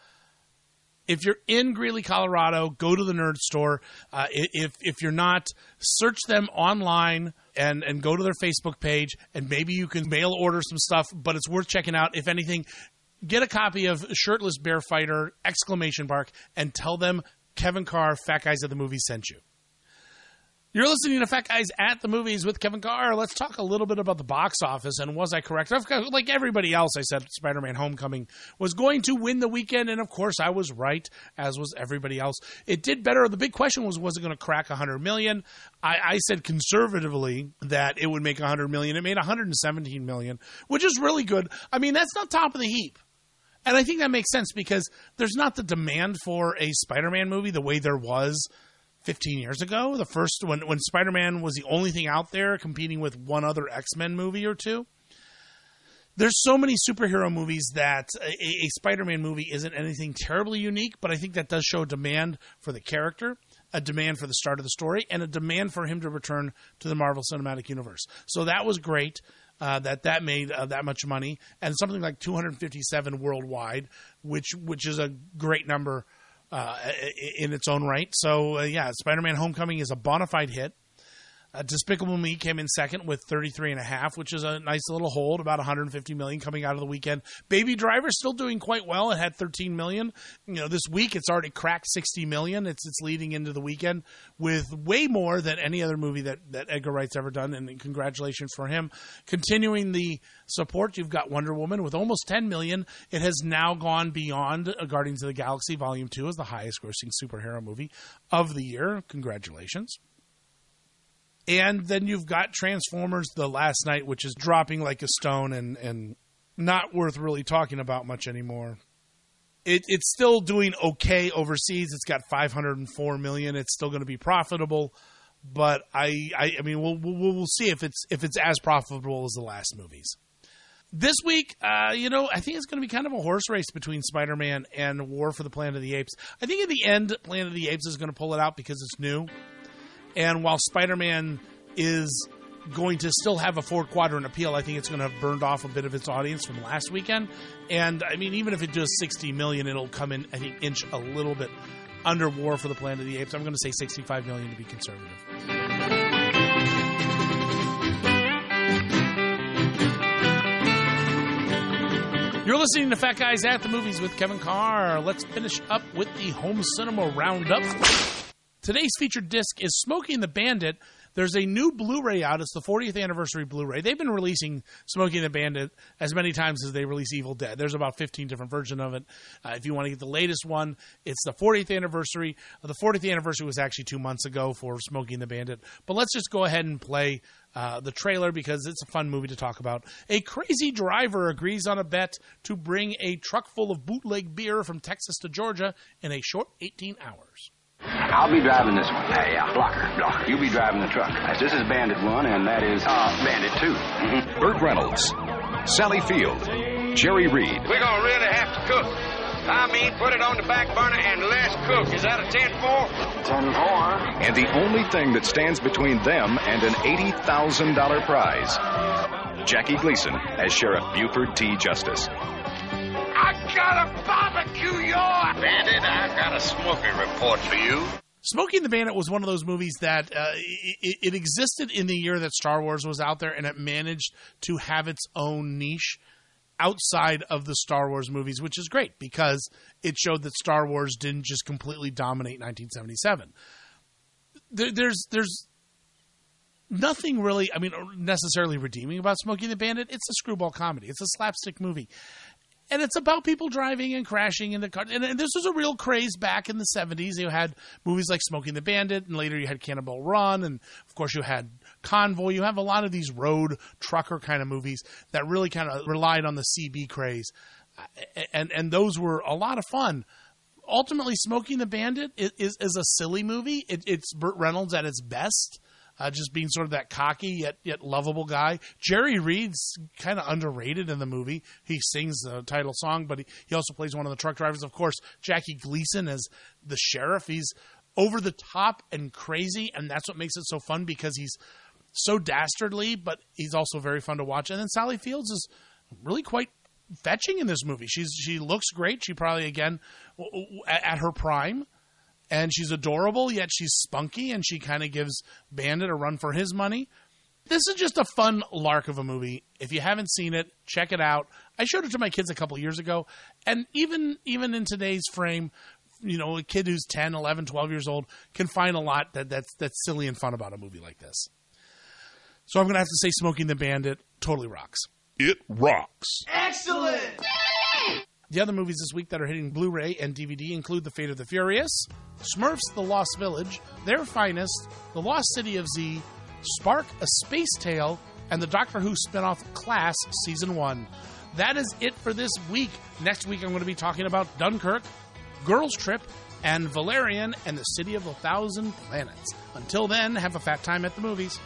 If you're in Greeley, Colorado, go to the Nerd Store. Uh, if if you're not, search them online and, and go to their Facebook page, and maybe you can mail order some stuff, but it's worth checking out. If anything, get a copy of Shirtless Bear Fighter, exclamation mark, and tell them Kevin Carr, Fat Guys at the Movies, sent you. You're listening to Fat Guys at the Movies with Kevin Carr. Let's talk a little bit about the box office. And was I correct? Like everybody else, I said Spider-Man Homecoming was going to win the weekend. And, of course, I was right, as was everybody else. It did better. The big question was, was it going to crack one hundred million dollars? I, I said conservatively that it would make one hundred million dollars. It made one hundred seventeen million dollars, which is really good. I mean, that's not top of the heap. And I think that makes sense because there's not the demand for a Spider-Man movie the way there was fifteen years ago, the first when when Spider-Man was the only thing out there competing with one other X-Men movie or two. There's so many superhero movies that a, a Spider-Man movie isn't anything terribly unique, but I think that does show a demand for the character, a demand for the start of the story, and a demand for him to return to the Marvel Cinematic Universe. So that was great uh, that that made uh, that much money, and something like two hundred fifty-seven worldwide, which which is a great number Uh, in its own right. So, uh, yeah, Spider-Man Homecoming is a bona fide hit. Uh, Despicable Me came in second with thirty-three and a half, which is a nice little hold, about one hundred fifty million coming out of the weekend. Baby Driver still doing quite well. It had thirteen million. You know, this week it's already cracked sixty million. It's it's leading into the weekend with way more than any other movie that, that Edgar Wright's ever done, and congratulations for him. Continuing the support, you've got Wonder Woman with almost ten million. It has now gone beyond Guardians of the Galaxy Volume two as the highest grossing superhero movie of the year. Congratulations. And then you've got Transformers The Last Night, which is dropping like a stone and, and not worth really talking about much anymore. It, it's still doing okay overseas. It's got five hundred four million dollars. It's still going to be profitable. But I, I, I mean, we'll, we'll, we'll see if it's, if it's as profitable as the last movies. This week, uh, you know, I think it's going to be kind of a horse race between Spider-Man and War for the Planet of the Apes. I think in the end, Planet of the Apes is going to pull it out because it's new. And while Spider-Man is going to still have a four-quadrant appeal, I think it's going to have burned off a bit of its audience from last weekend. And, I mean, even if it does sixty million dollars, it'll come in, I think, inch a little bit under War for the Planet of the Apes. I'm going to say sixty-five million dollars to be conservative. You're listening to Fat Guys at the Movies with Kevin Carr. Let's finish up with the Home Cinema Roundup. Today's featured disc is Smokey and the Bandit. There's a new Blu-ray out. It's the fortieth anniversary Blu-ray. They've been releasing Smokey and the Bandit as many times as they release Evil Dead. There's about fifteen different versions of it. Uh, if you want to get the latest one, it's the fortieth anniversary. Uh, the fortieth anniversary was actually two months ago for Smokey and the Bandit. But let's just go ahead and play uh, the trailer because it's a fun movie to talk about. A crazy driver agrees on a bet to bring a truck full of bootleg beer from Texas to Georgia in a short eighteen hours. I'll be driving this one. Yeah, yeah. Blocker, blocker. You'll be driving the truck. This is Bandit one, and that is uh, Bandit two. Mm-hmm. Burt Reynolds, Sally Field, Jerry Reed. We're going to really have to cook. I mean, put it on the back burner and let's cook. Is that a ten four? ten four. And the only thing that stands between them and an eighty thousand dollars prize, Jackie Gleason as Sheriff Buford T. Justice. I got a barbecue, your Bandit. I've got a smoky report for you. Smokey and the Bandit was one of those movies that uh, it, it existed in the year that Star Wars was out there, and it managed to have its own niche outside of the Star Wars movies, which is great because it showed that Star Wars didn't just completely dominate nineteen seventy-seven. There, there's there's nothing really, I mean, necessarily redeeming about Smokey and the Bandit. It's a screwball comedy. It's a slapstick movie. And it's about people driving and crashing in the car. And, and this was a real craze back in the seventies. You had movies like Smokey and the Bandit, and later you had Cannonball Run, and of course you had Convoy. You have a lot of these road trucker kind of movies that really kind of relied on the C B craze. And and those were a lot of fun. Ultimately, Smokey and the Bandit is, is, is a silly movie. It, it's Burt Reynolds at its best. Uh, just being sort of that cocky yet yet lovable guy. Jerry Reed's kind of underrated in the movie. He sings the title song, but he, he also plays one of the truck drivers. Of course, Jackie Gleason as the sheriff. He's over the top and crazy, and that's what makes it so fun because he's so dastardly, but he's also very fun to watch. And then Sally Fields is really quite fetching in this movie. She's she looks great. She probably, again, at, at her prime. And she's adorable, yet she's spunky, and she kind of gives Bandit a run for his money. This is just a fun lark of a movie. If you haven't seen it, check it out. I showed it to my kids a couple years ago, and even even in today's frame, you know, a kid who's ten, eleven, twelve years old can find a lot that, that's, that's silly and fun about a movie like this. So I'm going to have to say Smokey and the Bandit totally rocks. It rocks. Excellent! The other movies this week that are hitting Blu-ray and D V D include The Fate of the Furious, Smurfs: The Lost Village, Their Finest, The Lost City of Z, Spark: A Space Tale, and the Doctor Who spinoff Class Season one. That is it for this week. Next week I'm going to be talking about Dunkirk, Girls Trip, and Valerian and the City of a Thousand Planets. Until then, have a fat time at the movies.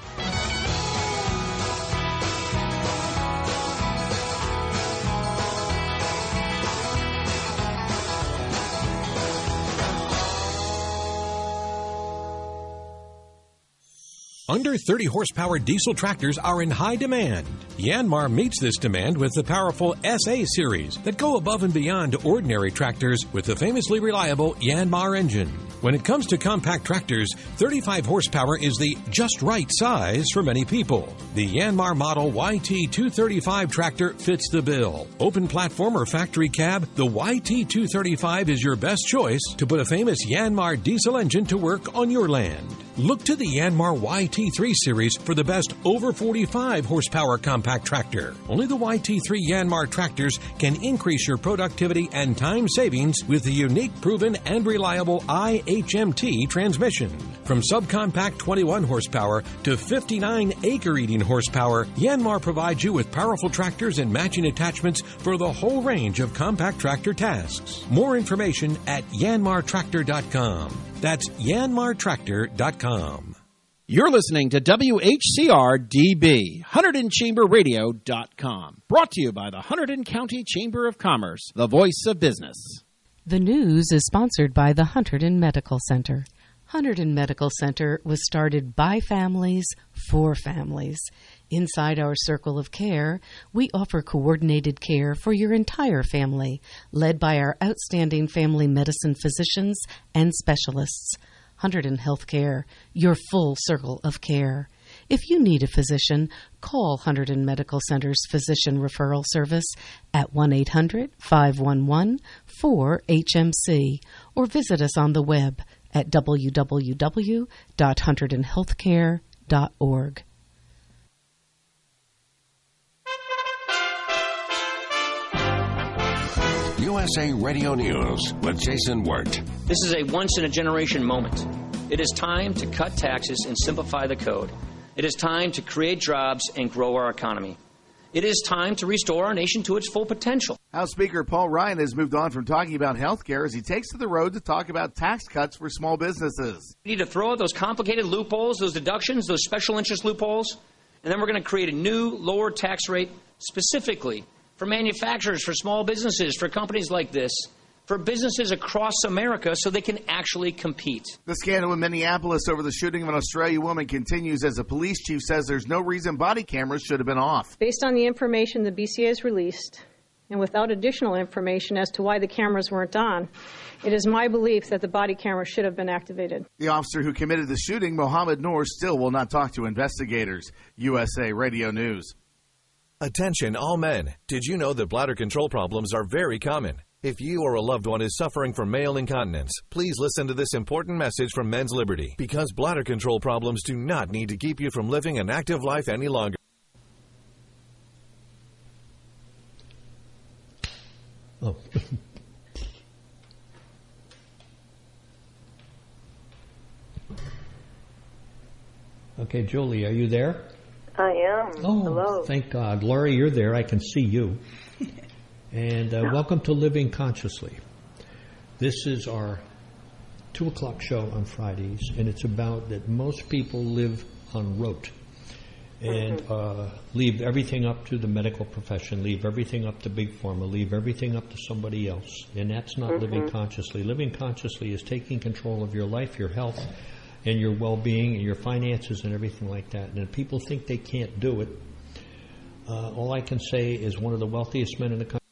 Under thirty horsepower diesel tractors are in high demand. Yanmar meets this demand with the powerful S A series that go above and beyond ordinary tractors with the famously reliable Yanmar engine. When it comes to compact tractors, thirty-five horsepower is the just right size for many people. The Yanmar model Y T two thirty-five tractor fits the bill. Open platform or factory cab, the Y T two thirty-five is your best choice to put a famous Yanmar diesel engine to work on your land. Look to the Yanmar Y T three series for the best over forty-five horsepower compact tractor. Only the Y T three Yanmar tractors can increase your productivity and time savings with the unique, proven, and reliable I H M T transmission. From subcompact twenty-one horsepower to fifty-nine acre-eating horsepower, Yanmar provides you with powerful tractors and matching attachments for the whole range of compact tractor tasks. More information at yanmar tractor dot com. That's yanmar tractor dot com. You're listening to W H C R D B, Hunterdon Chamber Radio dot com. Brought to you by the Hunterdon County Chamber of Commerce, the voice of business. The news is sponsored by the Hunterdon Medical Center. Hunterdon Medical Center was started by families for families. Inside our circle of care, we offer coordinated care for your entire family, led by our outstanding family medicine physicians and specialists. Hunterdon Healthcare, your full circle of care. If you need a physician, call Hunterdon Medical Center's Physician Referral Service at one eight hundred, five one one, four H M C or visit us on the web at w w w dot hunterdon healthcare dot org. U S A Radio News with Jason Wirt. This is a once-in-a-generation moment. It is time to cut taxes and simplify the code. It is time to create jobs and grow our economy. It is time to restore our nation to its full potential. House Speaker Paul Ryan has moved on from talking about health care as he takes to the road to talk about tax cuts for small businesses. We need to throw out those complicated loopholes, those deductions, those special interest loopholes, and then we're going to create a new lower tax rate specifically for manufacturers, for small businesses, for companies like this, for businesses across America so they can actually compete. The scandal in Minneapolis over the shooting of an Australian woman continues as a police chief says there's no reason body cameras should have been off. Based on the information the B C A has released, and without additional information as to why the cameras weren't on, it is my belief that the body camera should have been activated. The officer who committed the shooting, Mohammed Noor, still will not talk to investigators. U S A Radio News. Attention all men. Did you know that bladder control problems are very common? If you or a loved one is suffering from male incontinence, please listen to this important message from Men's Liberty, because bladder control problems do not need to keep you from living an active life any longer. Oh. Okay, Julie, are you there? I am. Oh, hello. Thank God. Laurie, you're there. I can see you. And uh, welcome to Living Consciously. This is our two o'clock show on Fridays, and it's about that most people live on rote and mm-hmm. uh, leave everything up to the medical profession, leave everything up to Big Pharma, leave everything up to somebody else. And that's not mm-hmm. living consciously. Living consciously is taking control of your life, your health, and your well-being, and your finances, and everything like that. And if people think they can't do it, uh, all I can say is one of the wealthiest men in the country